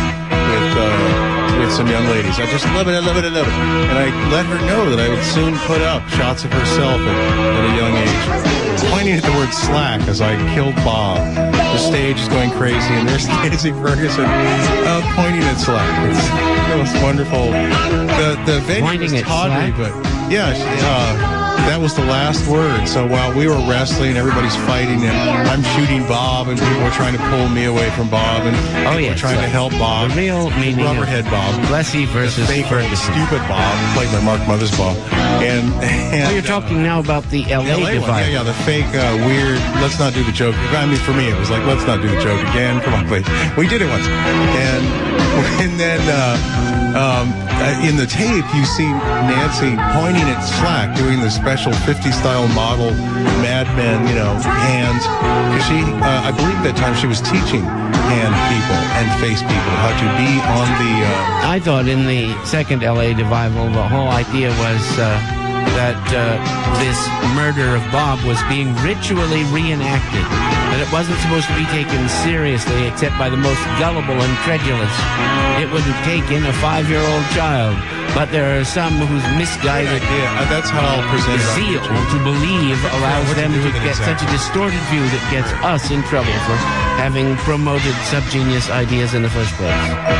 with uh, with some young ladies. I just love it, I love it, I love it. And I let her know that I would soon put up shots of herself at, at a young age, pointing at the word slack as I killed Bob. The stage is going crazy, and there's Nancy Ferguson uh, pointing at slack. It's the most wonderful. The the venue Pointing was at tawdry, slack? but yeah, she, uh, that was the last word. So while we were wrestling, everybody's fighting, and I'm shooting Bob, and people were trying to pull me away from Bob, and Oh, people yeah, were trying so to help Bob. the real meaning of Rubberhead Bob. Plessy versus the fake Ferguson. stupid Bob, played by Mark Mother's Bob. And, and Oh, you're talking now about the L A, L A one, divide. yeah, yeah, the fake, uh, weird, let's not do the joke. I mean, for me, it was like, let's not do the joke again. Come on, please. We did it once. And, and then, uh, um, uh, in the tape, you see Nancy pointing at Slack, doing the special fifties-style model Mad Men, you know, hands. Because she, uh, I believe at that time she was teaching hand people and face people how to be on the, uh, I thought in the second L A Revival, the whole idea was uh, that uh, this murder of Bob was being ritually reenacted, that it wasn't supposed to be taken seriously except by the most gullible and credulous. It would have taken a five-year-old child, but there are some whose misguided idea. Uh, that's how I'll present it on zeal YouTube. to believe allows what to them do to with it get such a exactly. distorted view that gets us in trouble for having promoted subgenius ideas in the first place.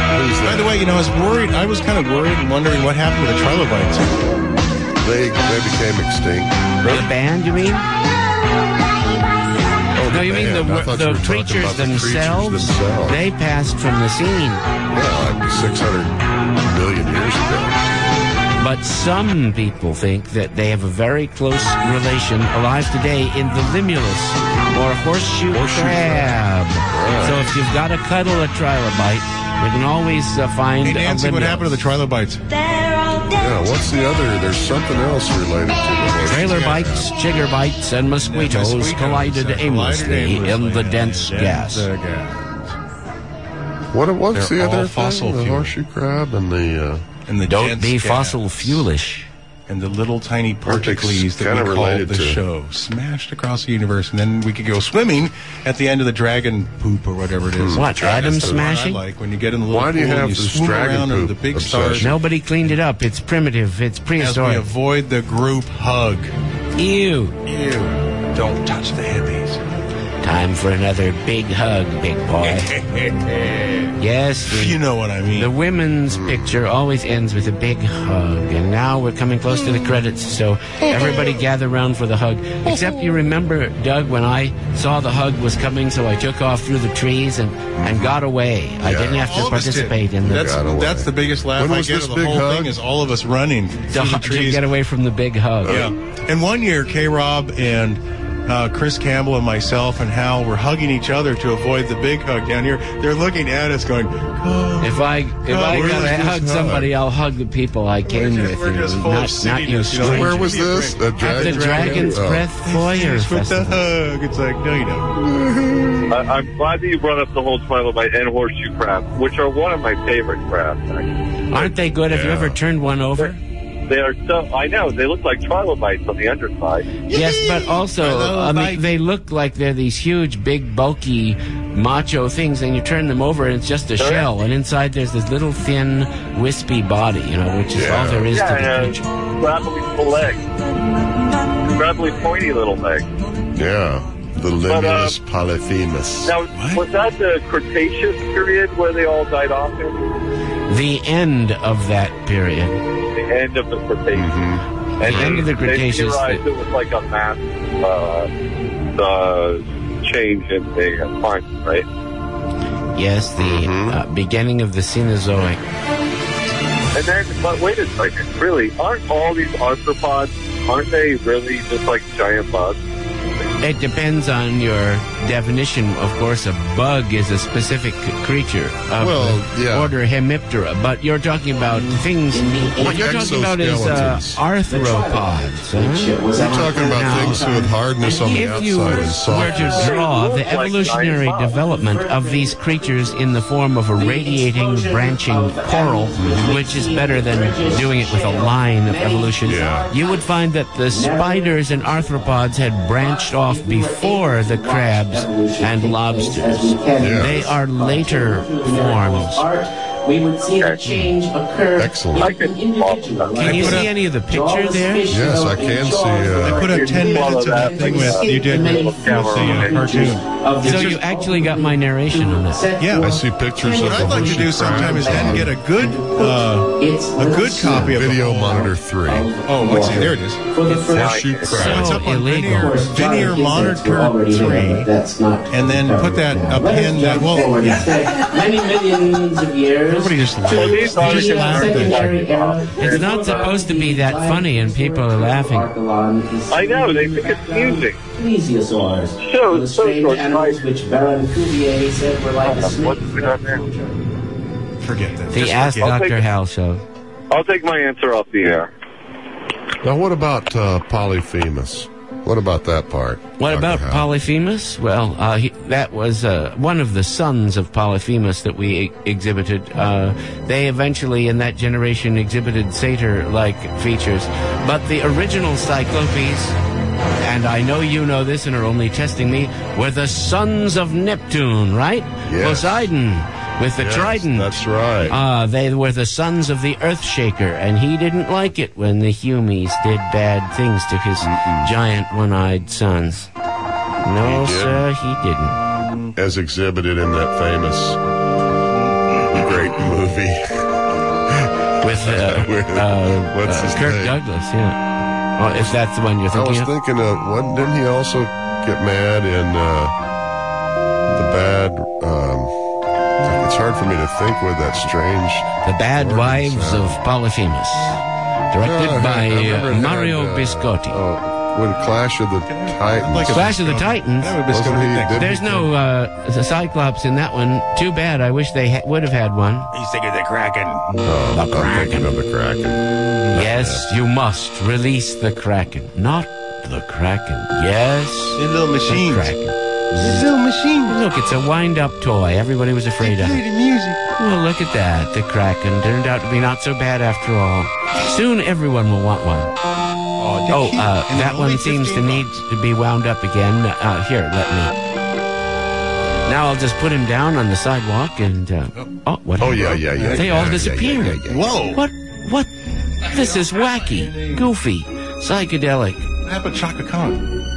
By the way, you know, I was worried. I was kind of worried and wondering what happened to the trilobites. They they became extinct. The band, you mean? Oh, No, the you mean the, band. I thought you the were talking creatures about the themselves? creatures themselves. They passed from the scene. Yeah, like six hundred million years ago. But some people think that they have a very close relation, alive today, in the limulus, or horseshoe, Horseshoe crab. crab. So if you've got to cuddle a trilobite, you can always uh, find Hey, Nancy, a what limulus. happened to the trilobites? Yeah, what's the other? There's something else related to the horse. Trailer bites, chigger bites, and mosquitoes, Mosquitoes, collided uh, aimlessly collided in the aimlessly dense in gas. the gas. What what's They're the all other fossil thing? The fuel. horseshoe crab and the. Uh, And the Don't dense be gas. fossil fuelish. And the little tiny Aren't they particles that kinda we called related the to- show smashed across the universe, and then we could go swimming at the end of the dragon poop or whatever it is. What, atom That's the one I smashing? like when you get in the little Why do you pool have and you this swim dragon around under poop the big obsession? stars Nobody cleaned it up. It's primitive. It's as we prehistoric. avoid the group hug. Ew. Ew! Don't touch the hippies. Time for another big hug, big boy. Yes, the, You know what I mean. the women's picture always ends with a big hug. And now we're coming close to the credits, so everybody gather around for the hug. Except you remember, Doug, when I saw the hug was coming, so I took off through the trees and, and got away. I Yeah. didn't have to All of us did. participate in the... That's, Got away. that's the biggest laugh When I was get this of the big whole hug? thing is all of us running to, through the to trees. get away from the big hug. Yeah. And one year, K-Rob and uh, Chris Campbell and myself and Hal were hugging each other to avoid the big hug down here. They're looking at us going, oh, If I if God, I where gotta is this hug hug? somebody, I'll hug the people I came just- with. we're you just know, full of not, not you cittiness, you know, strangers. Where was this? The At the Dragon Dragon's Oh. Breath Foyer with the Festival. hug. It's like, no, you don't. I, I'm glad that you brought up the whole trilobite and horseshoe crab, which are one of my favorite crabs. Actually. Aren't they good? Have you Yeah. ever turned one over? They are so. I know they look like trilobites on the underside. Yes, but also, Hello, I mean, Mike. they look like they're these huge, big, bulky, macho things, and you turn them over, and it's just a Sure. shell, and inside there's this little, thin, wispy body, you know, which is all Yeah. there is to the Yeah, creature. and grabbly full legs, grabbly pointy little legs. Yeah. The But, uh, Limulus polyphemus. Now, was that the Cretaceous period where they all died off in? The end of that period. The end of the Cretaceous. Mm-hmm. And The end of the Cretaceous. They theorized it was like a mass uh, uh, change in the uh, climate, right? Yes, the Mhm. uh, beginning of the Cenozoic. And then, but wait a second, really, aren't all these arthropods, aren't they really just like giant bugs? It depends on your definition. Of course, a bug is a specific c- creature of Well, the yeah. order Hemiptera, but you're talking about things. What you're talking about is uh, Exoskeletons. arthropods. Huh? We're talking about Now, things with hardness on the If you outside and were softness. to draw the They look like evolutionary giant bugs. development of these creatures in the form of a radiating, branching coral, which is better than doing it with a line of evolution, Yeah. you would find that the spiders and arthropods had branched off before the crabs and lobsters. They are later forms. We would see the change occur Excellent. I can swallow that. Can you put see up- any of the picture there? Yes, I can see, uh, I put up ten minutes of that thing with you did with, with the uh, cartoon. So you actually got my narration on that. Yeah. I see pictures of What the I'd like to horseshoe do sometime crab is then on get a good, uh, a good copy of Video the whole- Monitor three. Oh, let's see. There it is. Horseshoe So crab. it's up on illegal. Linear, Linear Monitor three, and then put that a pin that well, yeah. Many millions of years. Everybody just to laughed. these are the just laughed at secondary era. It's not supposed to be that funny, and people are laughing. I know, they think it's music. Plesiosaurs. So- the so strange short, animals right? which Baron Cuvier said were like a snake. What's we got there? Forget that. The Just Ask forget it. Doctor Hal show. I'll take my answer off the air. Now, what about uh, Polyphemus? What about that part? What Doctor about Hal? Polyphemus? Well, uh, he, that was uh, one of the sons of Polyphemus that we e- exhibited. Uh, they eventually, in that generation, exhibited satyr-like features. But the original Cyclopes, and I know you know this and are only testing me, were the sons of Neptune, right? Yes. Poseidon, with the Yes, trident. that's right. Ah, they were the sons of the Earthshaker, and he didn't like it when the Humies did bad things to his giant one-eyed sons. No, He did? sir, he didn't. As exhibited in that famous great movie. With uh, With- uh, what's uh, his Kirk name? Douglas, yeah. Well, if that's the one you're I was thinking of. thinking of, what, didn't he also get mad in uh, the bad, um, it's hard for me to think with that strange... The Bad Organ Wives sound. of Polyphemus. Directed No, I by remember uh, it had, Mario uh, Biscotti. Oh, when Clash of the Titans... like a- Clash of the Titans. That would be Wasn't good. he- did- There's no uh, the Cyclops in that one. Too bad. I wish they ha- would have had one. He's thinking the Kraken. Oh, I'm thinking of the Kraken. Yes, you must release the Kraken. Not the Kraken. Yes, The little the machines. Kraken. The little machines. Look, it's a wind-up toy. Everybody was afraid of Play it. the music. Well, look at that. The Kraken turned out to be not so bad after all. Soon everyone will want one. Oh, Oh, he- uh, and that only one seems to fifteen need bucks. to be wound up again. Uh, here, let me. Now I'll just put him down on the sidewalk and, uh, oh, what? Oh, yeah, yeah, yeah. They yeah, all yeah, disappeared. yeah, yeah, yeah. Whoa. What? What? This is wacky, goofy, psychedelic. What happened to Chaka Khan?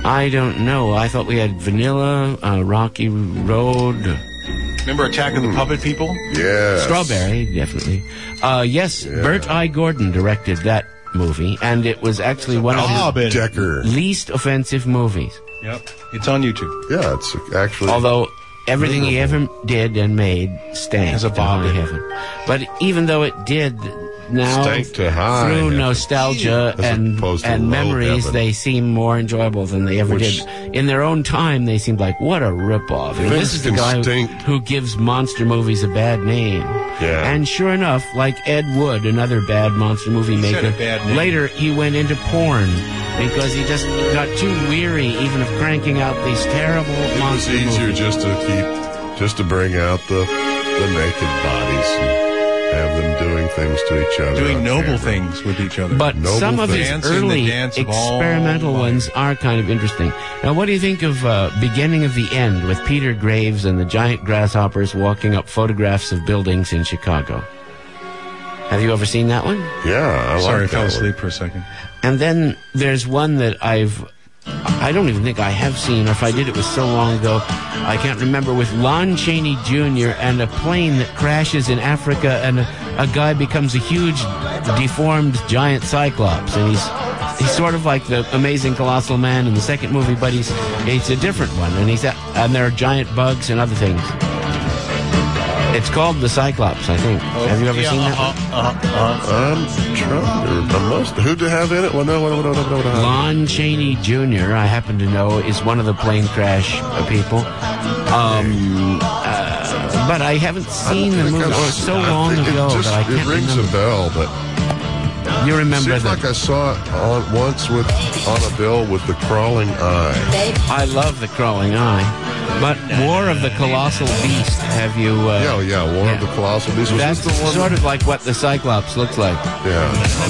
I don't know. I thought we had Vanilla, uh, Rocky Road, Remember Attack of the Puppet People? Yes. Strawberry, definitely. Uh, yes, Yeah. Bert I. Gordon directed that movie, and it was actually one of Ah, his Ben. Decker. least offensive movies. Yep. It's on YouTube. Yeah, it's actually. Although everything he ever did and made stank As a to high bobbin. heaven. But even though it did, now Stank to high through heaven. nostalgia As and opposed to and low memories, heaven. they seem more enjoyable than they ever Which- did. In their own time, they seemed like, what a ripoff. And Things this is the can guy who, stink. who gives monster movies a bad name. Yeah. And sure enough, like Ed Wood, another bad monster movie He said maker, a bad name. later he went into porn because he just got too weary even of cranking out these terrible It was monster easier movies. just to keep, just to bring out the the naked bodies and have them doing things to each other. Doing on noble camera. things with each other. But Noble some of his things. Dancing the early dance of all experimental life. ones are kind of interesting. Now, what do you think of uh, Beginning of the End with Peter Graves and the giant grasshoppers walking up photographs of buildings in Chicago? Have you ever seen that one? Yeah, I Sorry, I like fell that asleep for a second. And then there's one that I've, I don't even think I have seen, or if I did, it was so long ago, I can't remember, with Lon Chaney Junior and a plane that crashes in Africa, and a, a guy becomes a huge, deformed giant cyclops, and he's he's sort of like the Amazing Colossal Man in the second movie, but he's it's a different one, and he's a, and there are giant bugs and other things. It's called The Cyclops, I think. Have you ever Yeah, seen that one? uh-huh, I'm trying to. I must. Who'd you have in it? Well, no, no, no, no, no, no. Lon Chaney Junior, I happen to know, is one of the plane crash uh, people. Um, uh, but I haven't seen the movie, or it's so long I think ago it just, that I can't It rings remember. a bell, but You remember seems that? like I saw it on, once with on a bill with the crawling eye. I love The Crawling Eye. But War of the Colossal Beast, have you... Uh, Yeah, yeah, War yeah. of the Colossal Beast. Was That's this the one? sort of like what the Cyclops looks like. Yeah.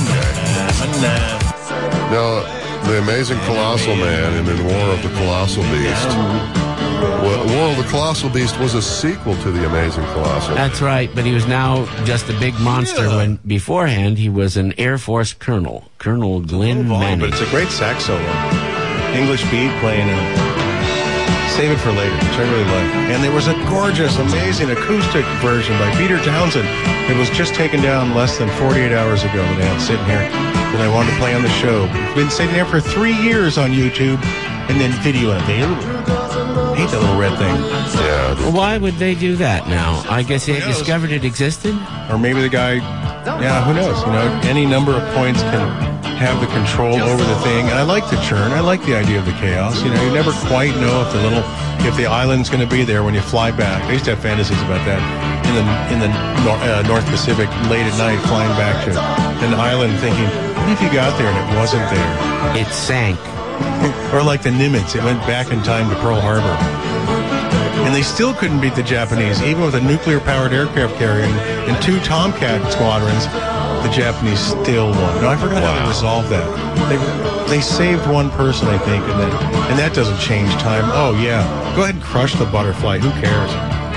Okay. Now, the Amazing Colossal Man and then War of the Colossal Beast. Well, War of the Colossal Beast was a sequel to the Amazing Colossal. That's right, but he was now just a big monster when beforehand he was an Air Force colonel, Colonel Glenn volume, Manning. but it's a great sax solo. English beat playing and save it for later, which I really like. And there was a gorgeous, amazing acoustic version by Peter Townsend. It was just taken down less than forty-eight hours ago that I had sitting here that I wanted to play on the show. It's been sitting there for three years on YouTube and then video available. I hate that little red thing. Yeah. Well, why would they do that now? I guess they Who knows? discovered it existed? Or maybe the guy, yeah, who knows? You know, any number of points can have the control over the thing. And I like the churn. I like the idea of the chaos. You know, you never quite know if the little, if the island's going to be there when you fly back. I used to have fantasies about that in the in the nor, uh, North Pacific late at night, flying back to an island, thinking, what if you got there and it wasn't there? It sank. Or like the Nimitz, it went back in time to Pearl Harbor. And they still couldn't beat the Japanese, even with a nuclear-powered aircraft carrier and, and two Tomcat squadrons. The Japanese still won. No, I forgot how they resolved that. They they saved one person, I think, and then and that doesn't change time. Oh yeah, go ahead and crush the butterfly. Who cares?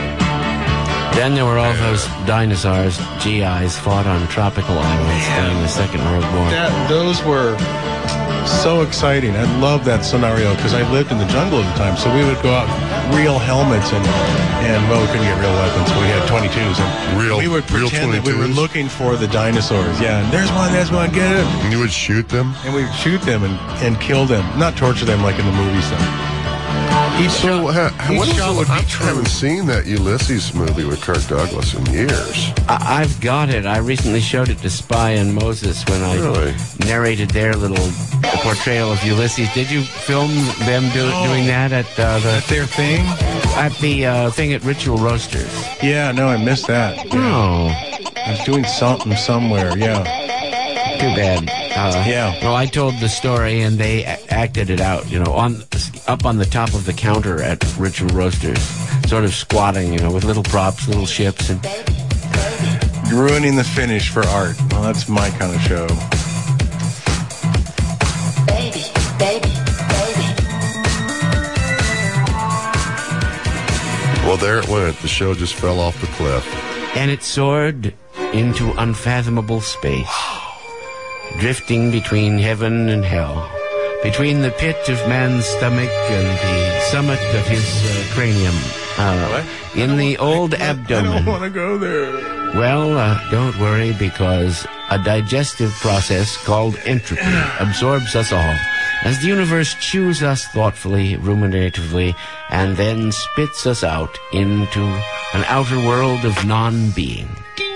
Then there were all those dinosaurs, G Is, fought on tropical islands during the Second World War. That, those were so exciting. I love that scenario because I lived in the jungle at the time. So we would go out, real helmets, and and well, we couldn't get real weapons. We had twenty-twos, and Real- we would real pretend that we were twenty-twos? looking for the dinosaurs. Yeah, and there's one, there's one, get it. And you would shoot them? And we'd shoot them and, and kill them, not torture them like in the movies. Though. Each So, ha, each what shot is would it? be I true. haven't seen that Ulysses movie with Kirk Douglas in years. I- I've got it. I recently showed it to Spy and Moses when I Really? narrated their little portrayal of Ulysses. Did you film them do, No. doing that at uh, That's the their thing? at the uh, thing at Ritual Roasters? Yeah, no, I missed that. Oh, I was doing something somewhere, yeah. too bad. Uh, Yeah. Well, I told the story and they a- acted it out. You know, on up on the top of the counter at Ritual Roasters, sort of squatting. You know, with little props, little ships, and Ruining the finish for art. Well, that's my kind of show. Baby, baby, baby. Well, there it went. The show just fell off the cliff. and it soared into unfathomable space, drifting between heaven and hell, between the pit of man's stomach and the summit of his uh, cranium. Uh, in the old abdomen. I don't want to go there. Well, uh, don't worry, because a digestive process called entropy absorbs us all as the universe chews us thoughtfully, ruminatively, and then spits us out into an outer world of non-being.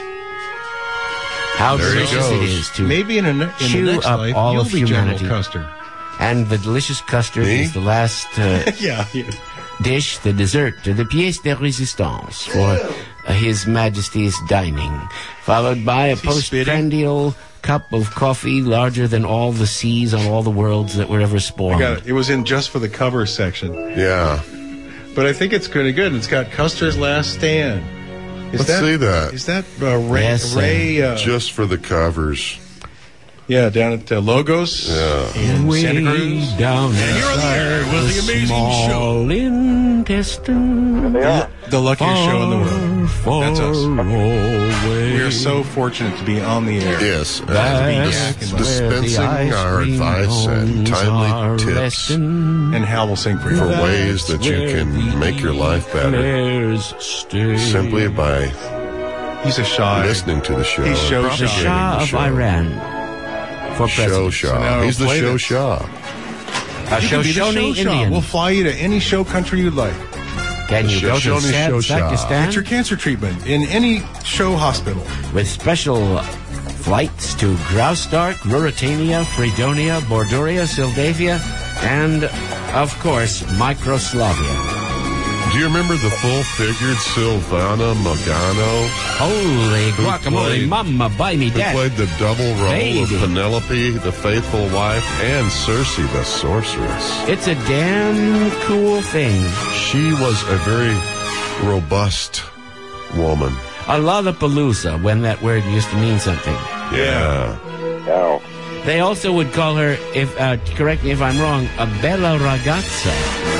How There it delicious it goes. is to Maybe in, a, ne- in chew the next up life, all you'll of be General humanity. Custer. And the delicious custard Me? is the last uh, Yeah, yeah. dish, the dessert, the pièce de résistance for uh, His Majesty's dining, followed by a Is he spitting? postprandial cup of coffee larger than all the seas on all the worlds that were ever I spawned. got it. It was in just for the cover section. Yeah. But I think it's pretty good. It's got Custer's Last Stand. Is Let's see that. Is that uh, Ray? Yes, uh, Ray uh, Just for the covers. yeah, down at uh, Logos Yeah. in Way Santa Cruz. down And you're on the air with the amazing show. small intestine. Yeah. The luckiest show in the world. Far That's us. away. We are so fortunate to be on the air. Yes. That's uh, where dispensing the ice our cream advice and cones are timely tips resting. And Hal will sing for you. for ways that you can make your life better Players stay. simply by He's a shy. listening to the show. He's and show The appreciating Shah the of show. Iran for Show president. Shah. So now He's the play show this. Shah. A You can be the Shoshone show shop. Indian. We'll fly you to any show country you'd like. Can you go to Shoshone Sad Shosha. Pakistan Get your cancer treatment in any show hospital. with special flights to Graustark, Ruritania, Fredonia, Borduria, Sildavia, and, of course, Microslavia. Do you remember the full-figured Silvana Magano? Holy Who guacamole, played- mama, buy me Who that. played the double role Baby. of Penelope, the faithful wife, and Circe, the sorceress? It's a damn cool thing. She was a very robust woman. A Lollapalooza, when that word used to mean something. Yeah. Wow. They also would call her, if uh, correct me if I'm wrong, a bella ragazza.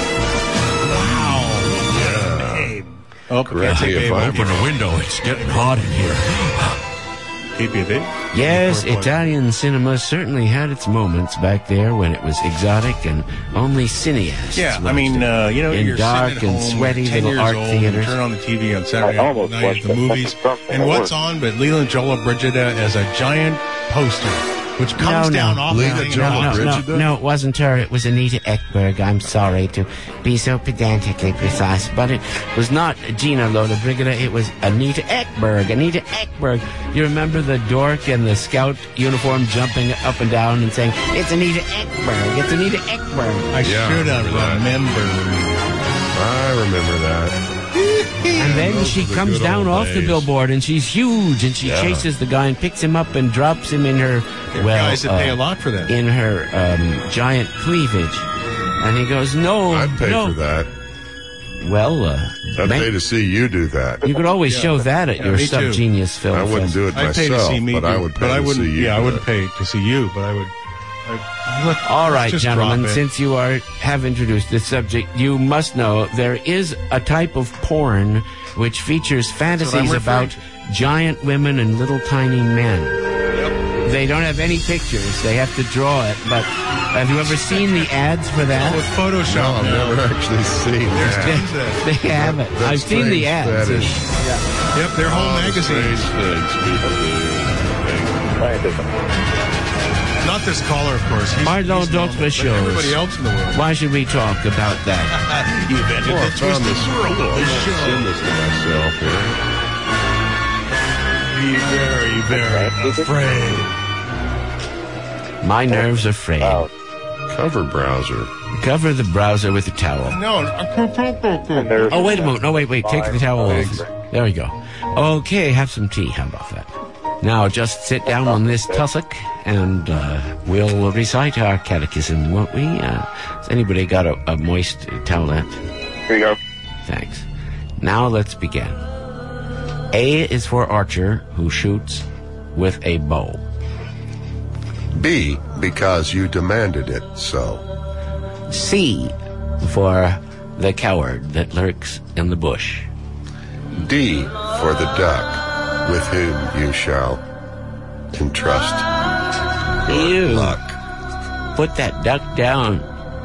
Oh, Correct can't me say if babe. I'm Open wrong. window, it's getting hot in here. Keep you there. Yes, Before I play. Italian cinema certainly had its moments back there when it was exotic and only cineasts. Yeah, I watched mean, it. uh, you know, in you're dark sitting at and home, sweaty ten little years art old, theaters. You turn on the T V on Saturday I almost night at the watched movies, something and at what's work. on but Leland Jola Brigida as a giant poster, which comes No, down no. off Lena the thing. Jola No, no, no, Brigida? no, it wasn't her. It was Anita Ekberg. I'm sorry to be so pedantically precise, but it was not Gina Lola Brigida. It was Anita Ekberg. Anita Ekberg. You remember the dork in the scout uniform jumping up and down and saying, "It's Anita Ekberg. It's Anita Ekberg." I Yeah, should have remember that. remembered. I remember that. And then Those she were the comes good down old off the days. billboard, and she's huge, and she Yeah. chases the guy and picks him up and drops him in her, There are well, guys that uh, pay a lot for that. in her um, giant cleavage. And he goes, "No, I'd pay no." for that. Well, uh, I'd man, pay to see you do that. you could always show that at Yeah, your me too. Subgenius film. I wouldn't fest. do it I'd pay to myself, see me, but I do- would pay but I to wouldn't. see you. Yeah, I do wouldn't it. pay to see you, but I would. I, let- All let's right, just gentlemen, drop it. since you are have introduced this subject, you must know there is a type of porn which features what I'm fantasies referring about giant women and little tiny men. They don't have any pictures; they have to draw it. But have you ever seen the ads for Oh, that? with Photoshop. No, I've now. never actually seen There's that. tons of that. They have it. That's I've seen the strange ads. fetish. Yep, they're whole Oh, the magazines. strange things people do. Scientism. Not this caller, of course. He's, Pardon he's d'autres normal, but choses. everybody else in the world. Why should we talk about that? He invented Well, I the found twisted this. world of I'm this gonna show. send this to myself here. Be very, very afraid. My nerves are frayed. Wow. Cover browser. Cover the browser with a towel. No, And there's Oh, wait a moment. No, wait, wait. Take the towel off. Thanks. There we go. Okay, have some tea. How about that? Now, just sit down on this tussock, and uh, we'll recite our catechism, won't we? Uh, has anybody got a, a moist towelette? Here you go. Thanks. Now, let's begin. A is for archer who shoots with a bow. B, because you demanded it so. C for the coward that lurks in the bush. D, for the duck with whom you shall entrust your Ew. luck. put that duck down.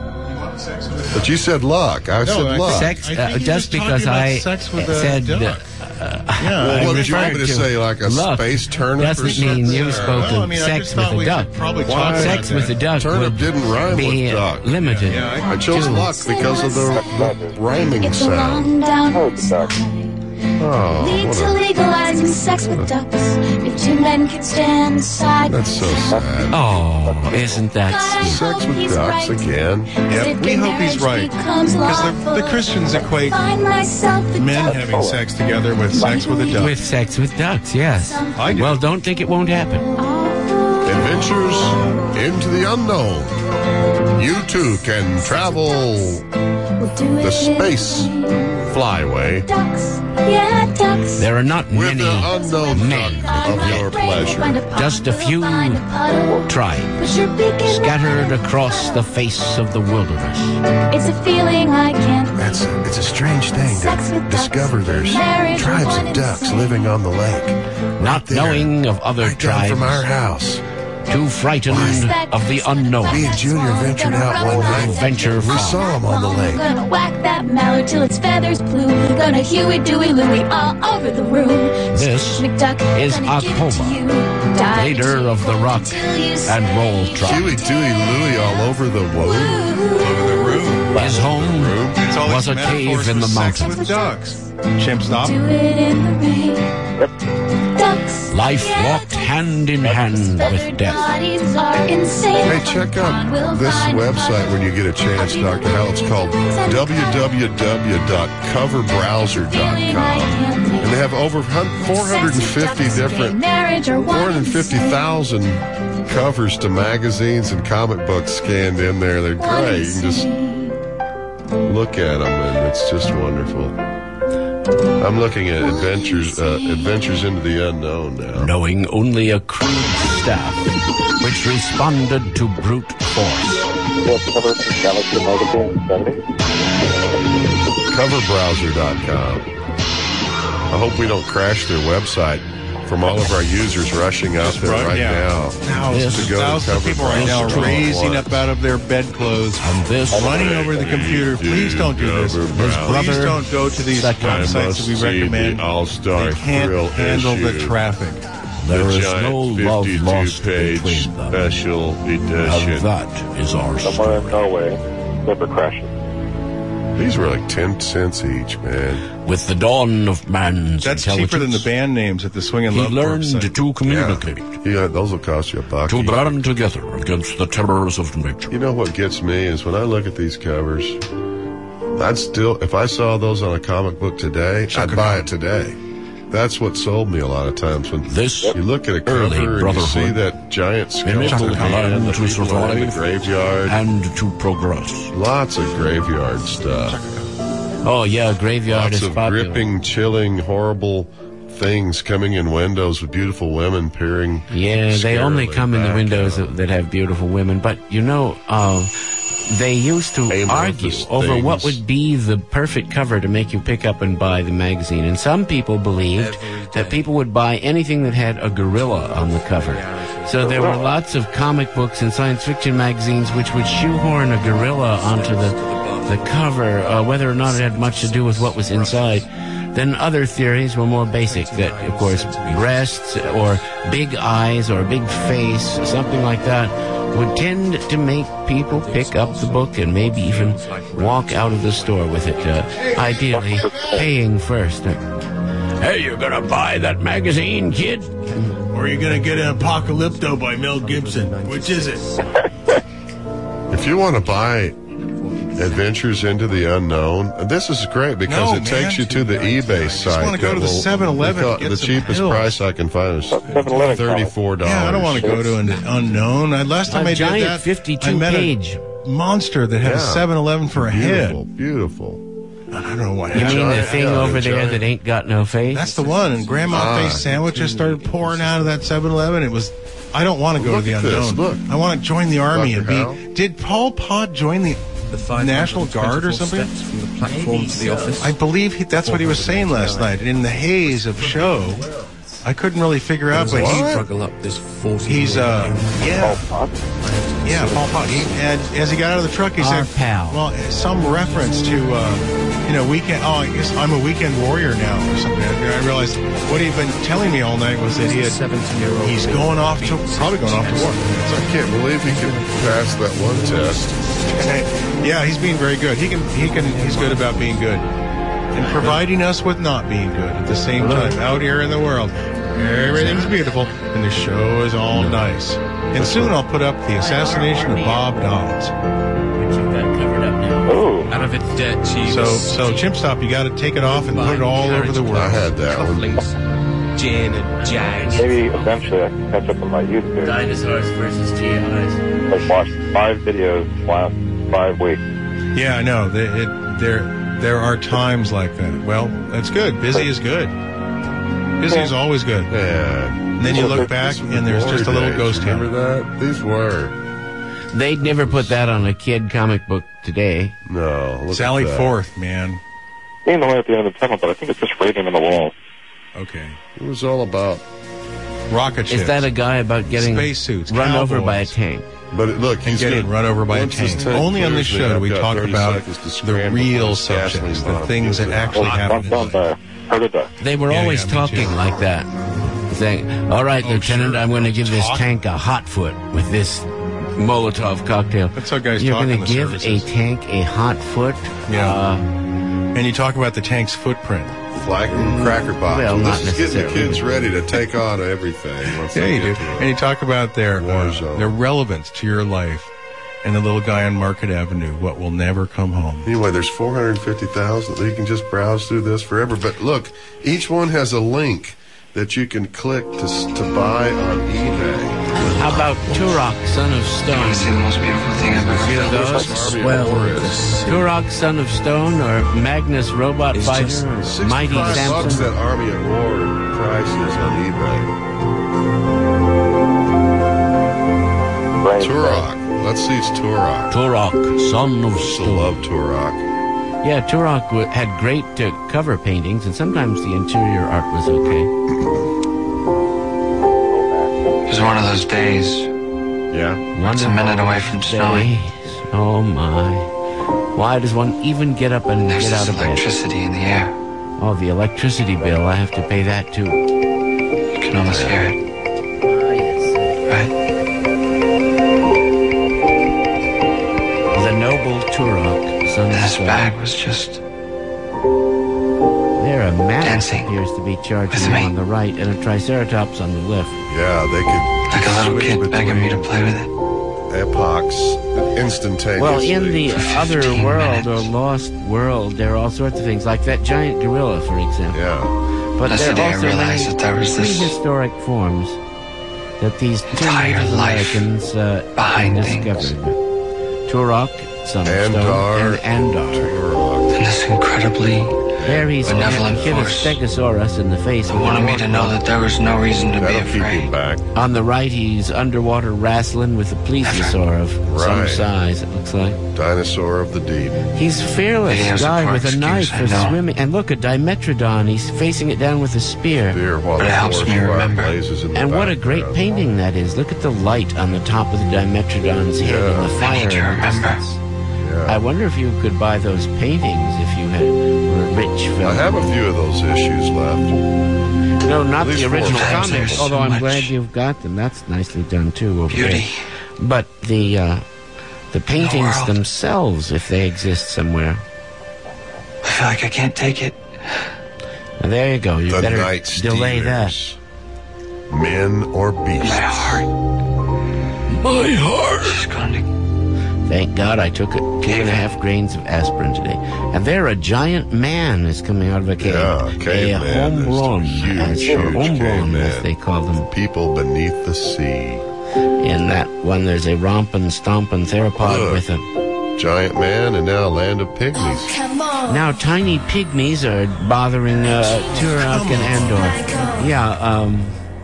But you said luck. I No, said I luck. Sex, I think uh, he just was talking because about I sex with a said duck. uh, Yeah, Well, I what did you want me to referred to say? Like a luck. space turnip or doesn't something? mean you spoke Well, I of mean, I sex just with thought a we duck. should probably talk Why? about Sex that. with a duck Turnip would didn't rhyme be with uh, duck. limited. Yeah, I- I chose to- luck because of the, the rhyming It's a sound. long down slide. Oh, Lead what to a, legalizing sex with ducks. If two men could stand aside. that's so sad. Oh, isn't that sweet? Sex with ducks again. Yep, we hope he's right. Because the, the Christians equate men having sex together with sex with a duck. With sex with ducks, yes. I do. Well, don't think it won't happen. Adventures into the unknown. You too can travel the space flyway Ducks, yeah, ducks. There are not with many the unknown men, duck of your pleasure. just a few tribes scattered across the face of the wilderness. It's a feeling I can't. That's it's a strange thing to discover there's tribes of ducks living on the lake. Not there, knowing of other Right down tribes, from our house. too frightened of the unknown. Me and Junior ventured out one night. Venture We far. saw him on the lake. Gonna whack that mallard till its feathers blue. Gonna Huey, Dewey, Louie all over the room. This McDuck, is gonna give it to Akoma, you. Dive leader into of the you rock till you and say roll tribe. Huey, Dewey, Louie all over the woo. Over the room. His home It's always was a metaphors cave in for the sex mountains. with ducks. Chimp, stop. Do it in the rain. Ducks. Life yeah, walked ducks. hand in hand with death. Bodies are insane. Hey, check out this website when you get a chance, Doctor Hal. It's called w w w dot cover browser dot com. And they have over four hundred fifty different, four hundred fifty thousand covers to magazines and comic books scanned in there. They're great. You can just look at them, and it's just wonderful. I'm looking at Adventures uh, Adventures into the Unknown now. Knowing only a crude staff which responded to brute force. cover from Galaxy Magazine seventy. cover browser dot com. I hope we don't crash their website from all of our users rushing out there right, yeah. now. Thousands, to go to thousands of cover people right now browser are raising dot com. up out of their bedclothes, And this running over the computer. Please don't do this. Cover Please browser. don't go to these Second. I websites must that we see recommend. the All-Star They can't Thrill handle the issue. traffic. there the is giant no love lost fifty-two page between them. special edition. And that is our Somewhere story. in Norway, never crashes. These were like ten cents each, man. With the dawn of man's That's intelligence, cheaper than the band names at the Swing and he Love learned website. to communicate, Yeah, those will cost you a buck. to each. band together against the terrors of nature. You know what gets me is when I look at these covers, I'd still, if I saw those on a comic book today, I'd buy it today. That's what sold me a lot of times. When This you look at a cover early and you brotherhood see that giant enabled skeleton hand, man the to people are in the survive graveyard, and to progress. lots of graveyard stuff. Oh yeah, graveyard Lots is of popular. gripping, chilling, horrible things coming in windows with beautiful women peering. Yeah, they only scarily come in the back windows at 'em. that, that have beautiful women. But you know, uh, they used to Amorphous argue over what things. would be the perfect cover to make you pick up and buy the magazine. And some people believed that people would buy anything that had a gorilla on the cover. So there were lots of comic books and science fiction magazines which would shoehorn a gorilla onto the the cover, uh, whether or not it had much to do with what was inside. Then other theories were more basic, that, of course, breasts or big eyes or a big face, something like that, would tend to make people pick up the book and maybe even walk out of the store with it, uh, ideally paying first. Hey, you're gonna buy that magazine, kid? Or are you going to get an Apocalypto by Mel Gibson? Which is it? If you want to buy Adventures into the Unknown, this is great because No, it takes man. you to the eBay site. wanna go that to the will- seven eleven the and get The some cheapest pills. price I can find is seven eleven thirty-four dollars. Yeah, I don't want to go to an unknown. I, last time A I did giant that, fifty-two I met page. a monster that had a Yeah. seven eleven for a Beautiful, head. beautiful. I don't know what You happened. mean the Giant, thing yeah, over the there giant. that ain't got no face? That's the one. And Grandma Ah. Face sandwiches started pouring out of that seven eleven. It was. I don't want to go Look to the at this, unknown. look. I want to join the army Doctor and Hal. be. Did Paul Pod join the National Guard or something? From the platform to the office. I believe he, that's what he was saying last night. In the haze of show, I couldn't really figure out, but he struggle up this forty. He's uh yeah yeah Paul Pot. He, and as he got out of the truck, he Our said, pal. "Well, some reference to uh, you know weekend. Oh, I guess I'm a weekend warrior now or something." And I realized what he'd been telling me all night was that he had seventy-year-old. he's going off to probably going off to work. So I can't believe he can pass that one test. Yeah, he's being very good. He can he can he's good about being good and providing us with not being good at the same time. Out here in the world, everything's beautiful and the show is all nice. And soon I'll put up the assassination of Bob Dodds. Which you've got covered up now. Oh, Out of a debt cheese. So so Chimp Stop, you got to take it off and put it all over the I world. had that one. Gin and Jags. maybe eventually I can catch up on my YouTube. Dinosaurs versus G Is. I've watched five videos last five weeks. Yeah, I know. There, it, there, there are times like that. Well, that's good. Busy is good. Busy is always good. Man. And then you look back, and there's just a little ghost town. Remember that? These were. They'd never put that on a kid comic book today. No. Look Sally at that. Forth, man. Seeing the light at the end of the tunnel, but I think it's just rating on the wall. Okay. It was all about. Rocket ships. Is that a guy about getting Spacesuits, run over by a cowboys. tank? But it, look, and he's getting gonna, run over by a once this tank. tank Only on this clears me, show do I've we got talk thirty about seconds to the scramble real for this gasoline subjects, the bomb. things that actually happen in Don't life. uh, heard of that. They were Yeah, always yeah, me talking too. like that. Saying, all right, Oh, Lieutenant, sure. I'm going to give this Talk. tank a hot foot with this Molotov cocktail. That's how guys You're talk in going the to give services. a tank a hot foot? Yeah. Uh, And you talk about the tank's footprint. Flag and cracker box. Well, And not this is getting the necessarily. kids ready to take on everything. Once Yeah, they you do. get to it. And you talk about their War uh, zone. their relevance to your life. And the little guy on Market Avenue, what will never come home. Anyway, there's four hundred fifty thousand. You can just browse through this forever. But look, each one has a link that you can click to s- to buy on eBay. how about Turok, son of Stone? See the most beautiful thing I've ever You know those? Army Well, of Horus. Turok, son of Stone, or Magnus Robot It's Fighter, just or Mighty sixty-five bucks Samson? that Army of War price is on eBay. Turok. Let's see, it's Turok. Turok, son of I still Stone. love Turok. Yeah, Turok w- had great uh, cover paintings, and sometimes the interior art was okay. It was one of those days. Yeah. It's a minute away from snowing. Days. Oh my. Why does one even get up and There's get out this of bed? electricity in the air. Oh, the electricity bill, I have to pay that too. You can almost hear it, right? The noble Turok, son of This Stone. bag was just There, a mammoth dancing appears to be charging with him me. on the right, and a triceratops on the left. Yeah, they could like a little switch kid begging me to between play with it. epochs instantaneously. Well, in the other fifteen world or minutes. lost world, there are all sorts of things, like that giant gorilla, for example. Yeah. But That's there the day are I also realized many that there was this prehistoric forms that these two entire Native life Americans uh, behind discovered. things. Turok, son of Andar. Stone, and Andar. Turok. And this incredibly There he's benevolent hit a force. stegosaurus in the face. It with a wanted me war to know club. that there was no reason to be That'll keep you afraid. back. On the right, he's underwater wrestling with a plesiosaur of some Right. size, it looks like. Dinosaur of the deep. He's fearless, Videos guy are with a excuse, knife I for know. swimming. And look, a Dimetrodon. He's facing it down with a spear. Fear while But the it helps forest me fire remember. blazes in the And what a great background. painting that is. Look at the light on the top of the Dimetrodon's head Yeah. and the I fire need to in the remember. distance. Yeah. I wonder if you could buy those paintings if you had were a rich film. I have a few of those issues left. No, not At least the four original times. comics, There's although so I'm much glad you've got them. That's nicely done too over Beauty. there. But the uh, the paintings world. themselves, if they exist somewhere. I feel like I can't take it. Now, there you go. You The better Night delay that. Stealers. Men or beasts. My heart. My heart. She's going to. Thank God I took a two and a half grains of aspirin today. And there, a giant man is coming out of a cave. Yeah, a caveman. home run, Huge, as, huge or home run, as caveman. they call them. People beneath the sea. In that one, there's a romping, stomping theropod Look. with a. Giant man and now land of pygmies. Now, tiny pygmies are bothering uh, Turok and Andor. Yeah, um.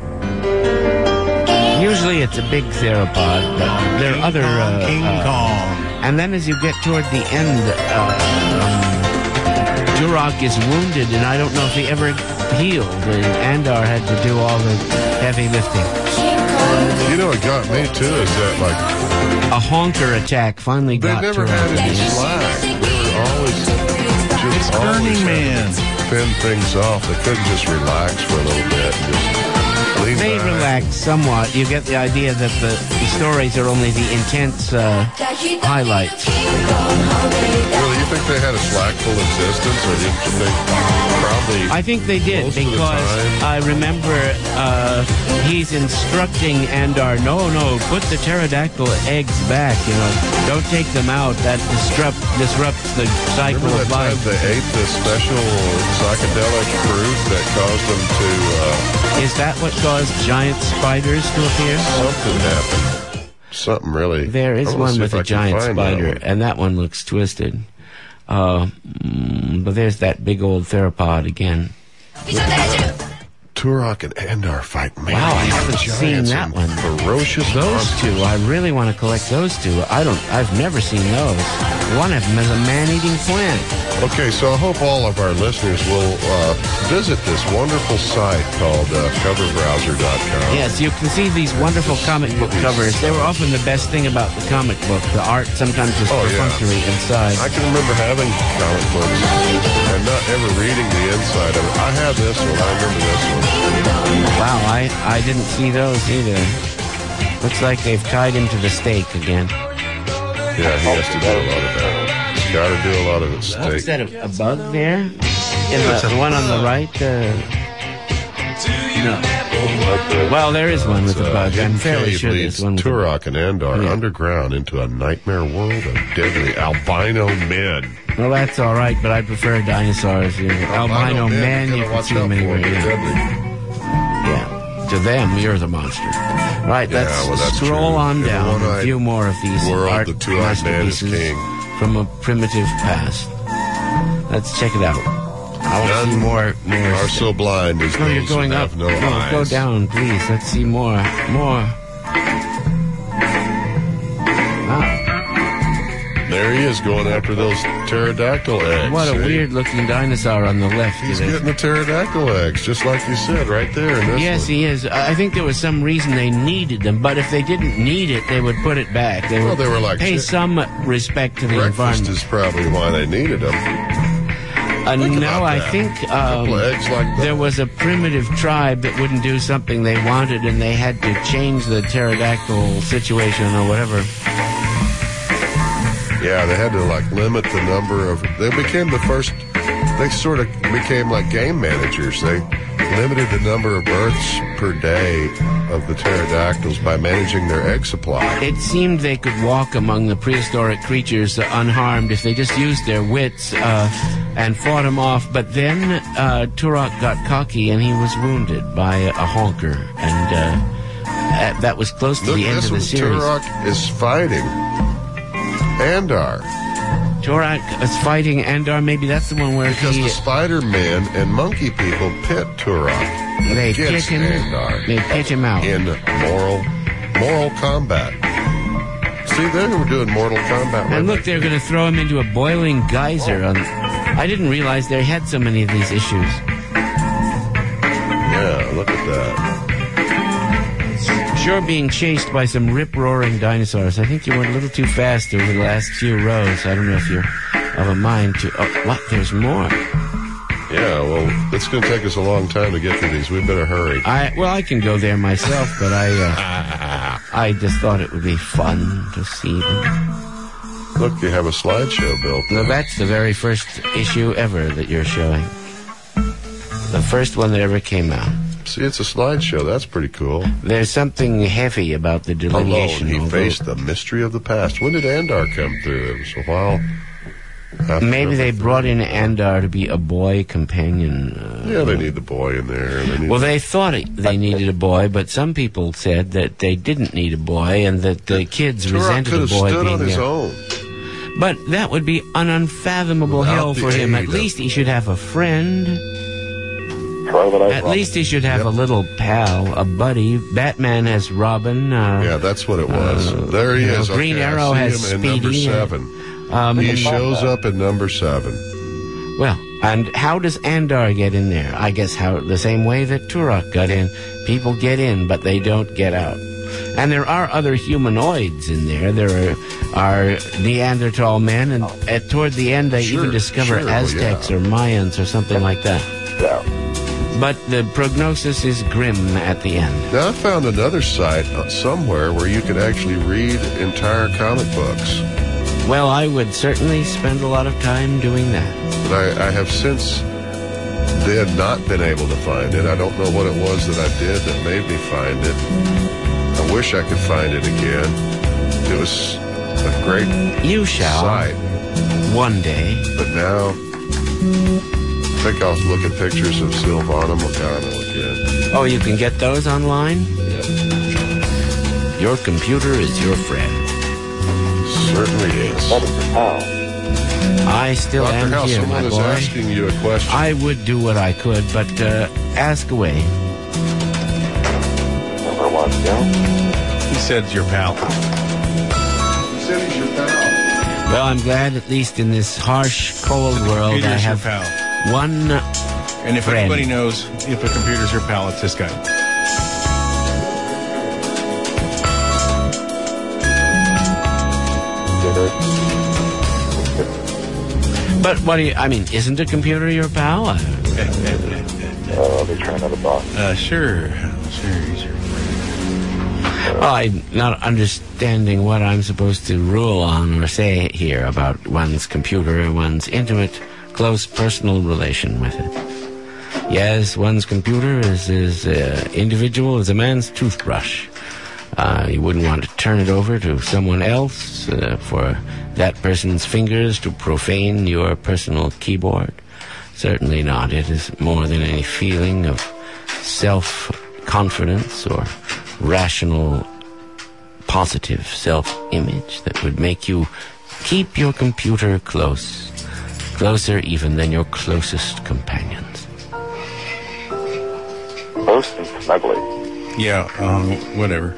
Usually it's a big theropod, but there are other. Uh, King uh, Kong. And then as you get toward the end, uh, um, Turok is wounded, and I don't know if he ever healed. And Andar had to do all the heavy lifting. You know what got me too is that like a honker attack finally they got never Turok. had any slack. They were always just It's always Burning Man. having to Fend things off. They couldn't just relax for a little bit and just lean They back. relax somewhat. You get the idea that the, the stories are only the intense uh, highlights. Really, you think they had a slackful existence, or do you think probably? I think they did most of the because time? I remember uh, he's instructing Andar, no, no, put the pterodactyl eggs back. You know, don't take them out. That disrupt disrupts the cycle Remember of that time life. they ate the special psychedelic fruit that caused them to uh, Is that what caused giant spiders to appear? something happen? Something really. There is I wanna one see with if I a can giant find that spider, one. and that one looks twisted. Uh, mm, but there's that big old theropod again. Turok and Andar fight. Man, Wow, I haven't giants seen that and one. Ferocious Those monsters. two, I really want to collect those two. I don't, I've never seen those. One of them is a man-eating plant. Okay, so I hope all of our listeners will uh, visit this wonderful site called uh, cover browser dot com. Yes, you can see these wonderful comic book covers. They were often the best thing about the comic book. The art sometimes was Oh, yeah. perfunctory inside. I can remember having comic books and not ever reading the inside of it. I have this one. I remember this one. Wow, I, I didn't see those either. Looks like they've tied him to the stake again. Yeah, he has to do a lot of that. He's got to do a lot of it. Oh, is that a, a bug there? In the, the one on the right? Uh, no. Well, there is one with a bug. I'm fairly Cave sure leads there's one with a bug. Turok and Andar Yeah. underground into a nightmare world of deadly albino men. Well, that's all right, but I prefer dinosaurs. You know. Albino men, you can see them anywhere. Yeah. yeah. To them, you're the monster. Right, Yeah, let's well, that's scroll true. on The down. A one-eyed few more of these world, art the two-eyed man is masterpieces king. from a primitive past. Let's check it out. I want to see more. more Are so blind as No, those you're going who up. have no, no, eyes. go down, please. Let's see more. More. Wow. There he is going after those pterodactyl eggs. What a See? weird-looking dinosaur on the left. He's it is. getting the pterodactyl eggs, just like you said, right there in this Yes, one. he is. I think there was some reason they needed them, but if they didn't need it, they would put it back. They would Well, they were like pay chi- some respect to the Breakfast environment. is probably why they needed them. Uh, Think no, about I that. think um, couple of eggs like that. there was a primitive tribe that wouldn't do something they wanted, and they had to change the pterodactyl situation or whatever. Yeah, they had to like limit the number of. They became the first. They sort of became like game managers. They limited the number of births per day of the pterodactyls by managing their egg supply. It seemed they could walk among the prehistoric creatures uh, unharmed if they just used their wits uh, and fought them off. But then uh, Turok got cocky and he was wounded by a, a honker, and uh, uh, that was close to Look, the end this of the one, series. Turok is fighting Andar. Turok is fighting Andar. Maybe that's the one where Because he the Spider-Man and Monkey People pit Turok they kick against him. Andar They pitch him out. in moral moral combat. See, they were doing Mortal Kombat. And look, they're going to throw him into a boiling geyser. On, I didn't realize they had so many of these issues. Yeah, look at that. Sure, being chased by some rip-roaring dinosaurs. I think you went a little too fast over the last few rows. I don't know if you're of a mind to... Oh, what? There's more. Yeah, well, it's going to take us a long time to get to these. We better hurry. I Well, I can go there myself, but I uh, I just thought it would be fun to see them. Look, you have a slideshow built. No, that's the very first issue ever that you're showing. The first one that ever came out. See, it's a slideshow. That's pretty cool. There's something heavy about the delineation. Alone, he although- faced the mystery of the past. When did Andar come through? It was a while after Maybe they everything. brought in Andar to be a boy companion. Uh, Yeah, they need the boy in there. They need Well, they thought it, they needed a boy, but some people said that they didn't need a boy and that the kids Turok resented could a have boy stood being on his there. own. But that would be an unfathomable Without hell the for him. At aid of- least he should have a friend. At least he should have Yep. a little pal, a buddy. Batman has Robin. Uh, Yeah, that's what it was. uh, there he you know, is. Green Okay, I Arrow see has him in number Speedy. seven. Um, he shows up in number seven. Well, and how does Andar get in there? I guess how the same way that Turok got in. People get in, but they don't get out. And there are other humanoids in there. There are, are Neanderthal men, and at, toward the end they Sure, even discover sure, Aztecs yeah. or Mayans or something like that. Yeah. But the prognosis is grim at the end. Now, I found another site somewhere where you could actually read entire comic books. Well, I would certainly spend a lot of time doing that. But I, I have since then not been able to find it. I don't know what it was that I did that made me find it. I wish I could find it again. It was a great You shall. site. One day. But now, I think I'll look at pictures of Silvana Morgana again. Oh, you can get those online? Yeah. Your computer is your friend. Certainly is. I still Doctor am House, here, someone my is boy. asking you a question. I would do what I could, but uh, ask away. Number one, yeah. He said your pal. He said he's your pal. Well, I'm glad at least in this harsh, cold world I Computer's your have pal. one And if friend. anybody knows if a computer's your pal, it's this guy. But what do you, I mean, isn't a computer your pal? Uh, Uh, they try another box. Uh, sure. Sure, he's your well, I'm not understanding what I'm supposed to rule on or say here about one's computer or one's intimate, close personal relation with it. Yes, one's computer is as uh, individual as a man's toothbrush. Uh, you wouldn't want to turn it over to someone else uh, for that person's fingers to profane your personal keyboard. Certainly not. It is more than any feeling of self-confidence or rational, positive self-image that would make you keep your computer close, closer even than your closest companions. Close and snuggly. Yeah, um, whatever.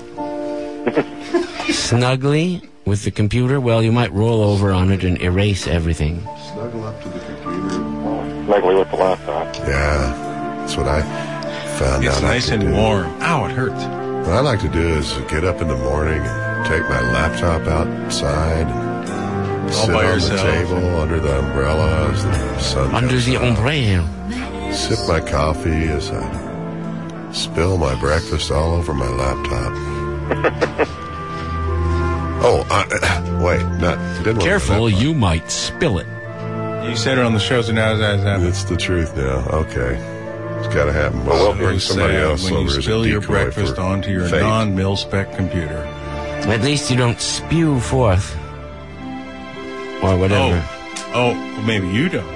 Snugly with the computer? Well, you might roll over on it and erase everything. Snuggle up to the computer. Snuggly with the laptop. Yeah, that's what I found It's out. I nice could and do. warm. Ow, it hurts. What I like to do is get up in the morning and take my laptop outside and All sit by on yourself. the table under the umbrella as the sun Under comes the out. umbrella. Sip my coffee as I spill my breakfast all over my laptop. oh, I, wait, not didn't want Careful, that you might spill it. You said it on the show, so now that's part. happening. It's the truth now. Okay, it's got to happen. Well, So I'll bring somebody sad else when over you as a spill your decoy breakfast for onto your fate. non-mil-spec computer. At least you don't spew forth. Or whatever. Oh, oh, maybe you don't.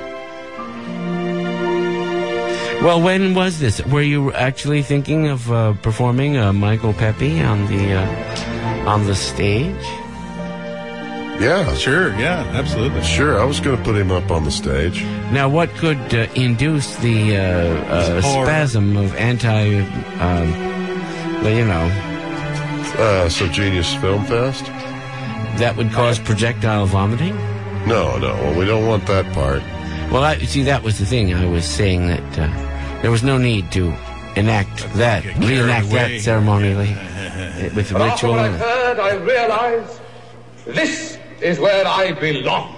Well, when was this? Were you actually thinking of uh, performing uh, Michael Pepe on the uh, on the stage? Yeah, Sure, yeah, absolutely. sure. I was going to put him up on the stage. Now, what could uh, induce the uh, uh, Horror. spasm of anti, um, well, you know, Uh, so Genius Film Fest? that would cause projectile vomiting? No, no. Well, we don't want that part. Well, I, see, that was the thing. I was saying that uh, there was no need to enact that, get carried reenact away. that ceremonially uh, with But after ritual. what I've heard, I realize this is where I belong.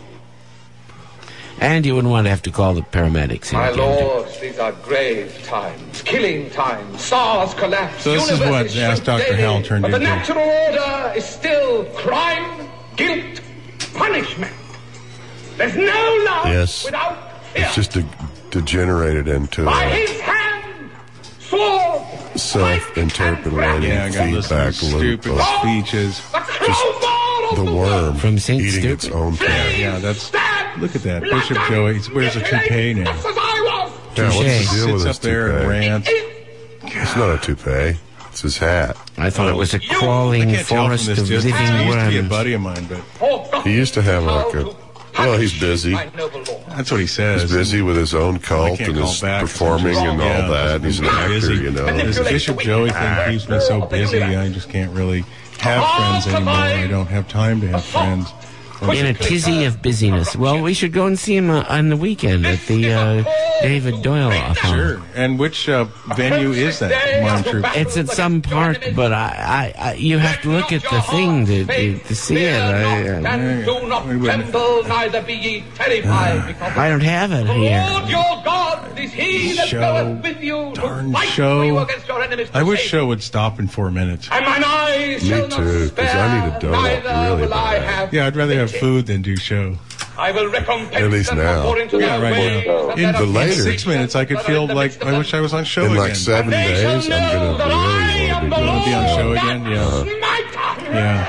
And you wouldn't want to have to call the paramedics in My again. lords, these are grave times, killing times. SARS collapse. So this is universe what shrunk Ask Doctor daily, Hal turned But the into. natural order is still crime, guilt, punishment. There's no love Yes. without fear. It's just de- degenerated into By a his hand, sword, self-interpolating Yeah, I got feedback listening to loop stupid of speeches. the crowbar of the the worm From Saint eating its Stupid. own tail. Yeah, that's. Look at that. Bishop Joey he wears a toupee now. Just as I was. Yeah, what's the Touche. deal with Sits his up there and toupee? rants. It's not a toupee. It's his hat. I thought it was a I crawling can't tell from forest this of distance. living He used to be a worms. buddy of mine, but He used to have like a... Well, he's busy. My noble lord. that's what he says. He's busy with his own I cult can't and call his back. performing and all Yeah, that. He's an he's actor, busy. you know. This Bishop Joey thing keeps me so busy. I just can't really have friends anymore. I don't have time to have friends in a tizzy of busyness. Well, we should go and see him uh, on the weekend at the uh, David Doyle office. Sure. And which uh, venue is that, Mind Troop? It's at some park, but I, I, I you have to look at the thing to, to, to see it. I, I, And do not tremble, neither be ye terrified. because I don't have it here. Lord your God is he that Show. goeth with you to Darn fight show. for you against your enemies. to I wish save show would stop in four minutes. And mine eyes Me shall not too, 'cause I need a spare, donut neither really will I bad. have Yeah, I'd rather have food than do show. I will recompense At least them now. according to Yeah, their right ways. now. and In, their the later- in six minutes, I could feel like I wish I was on show In again. like seven They days, shall I'm know gonna that I really am want to the be Wanna be on doing show Lord, again? Yeah. smiter. Yeah.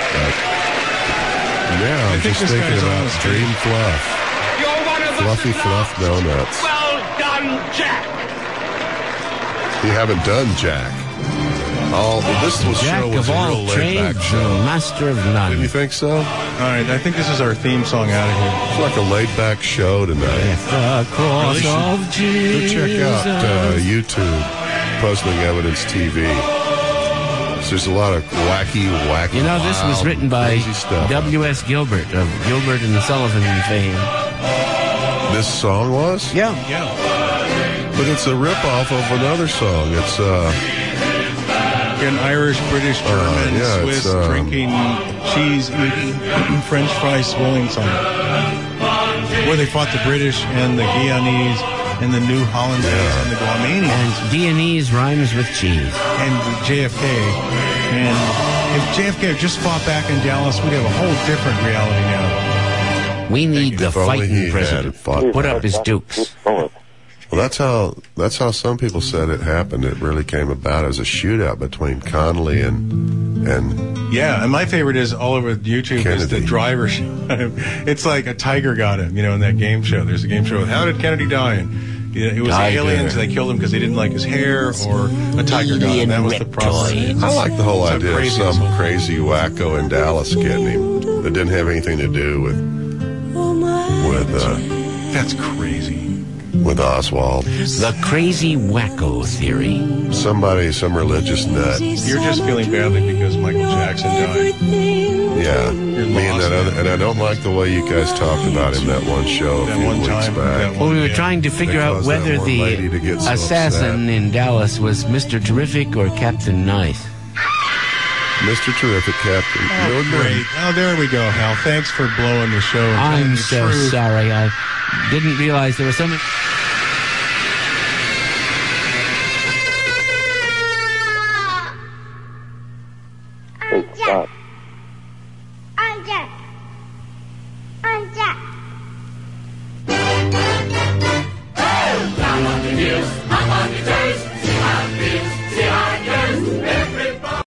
Yeah, I'm think just this thinking guy's on about the street. Dream Fluff. You're one of us Fluffy now. Fluff Donuts. Well done, Jack. You haven't done Jack. All this was Jack show was of a all real laid trades, back show. and master of Didn't none. you think so? All right, I think this is our theme song out of here. It's like a laid back show tonight. The cross Really? of Go Jesus. check out uh, YouTube, Puzzling Evidence T V. So there's a lot of wacky, wacky. You know, this was wild, written by crazy stuff. W S Gilbert of Gilbert and Sullivan fame. This song was, Yeah. Yeah. but it's a ripoff of another song. It's uh, An Irish, British, German, yeah, it's, Swiss, um, drinking, cheese eating, French fry swilling song. Where they fought the British and the Guyanese and the New Hollanders and the Guamanians And Viennese rhymes with cheese. and J F K. And if J F K had just fought back in Dallas, we'd have a whole different reality now. We need the If only he fighting had president. fought Put up his dukes. well, that's how that's how some people said it happened. It really came about as a shootout between Connolly and and Yeah, and my favorite is all over YouTube is Kennedy. the driver. It's like a tiger got him, you know, in that game show. There's a game show with How Did Kennedy Die? And you know, it was Tiger. aliens. They killed him because they didn't like his hair, or a tiger got him. That was the problem. I like the whole So idea of crazy some asshole. crazy wacko in Dallas getting him that didn't have anything to do with with uh, That's crazy. with Oswald. The crazy wacko theory. Somebody, some religious nut. You're just feeling badly because Michael Jackson died. Yeah, me and that other, and I don't like the way you guys talked about him that one show a That few one weeks time, back. that Well, we were Yeah. trying to figure They out caused that whether one the lady to get so assassin in Dallas was Mister Terrific or Captain Nice. Mister Terrific Captain. Oh, No, no. great. Oh, there we go, Hal. Thanks for blowing the show. and telling I'm the so truth. sorry. I didn't realize there was so much. I'm Jack. I'm Jack. I'm Jack.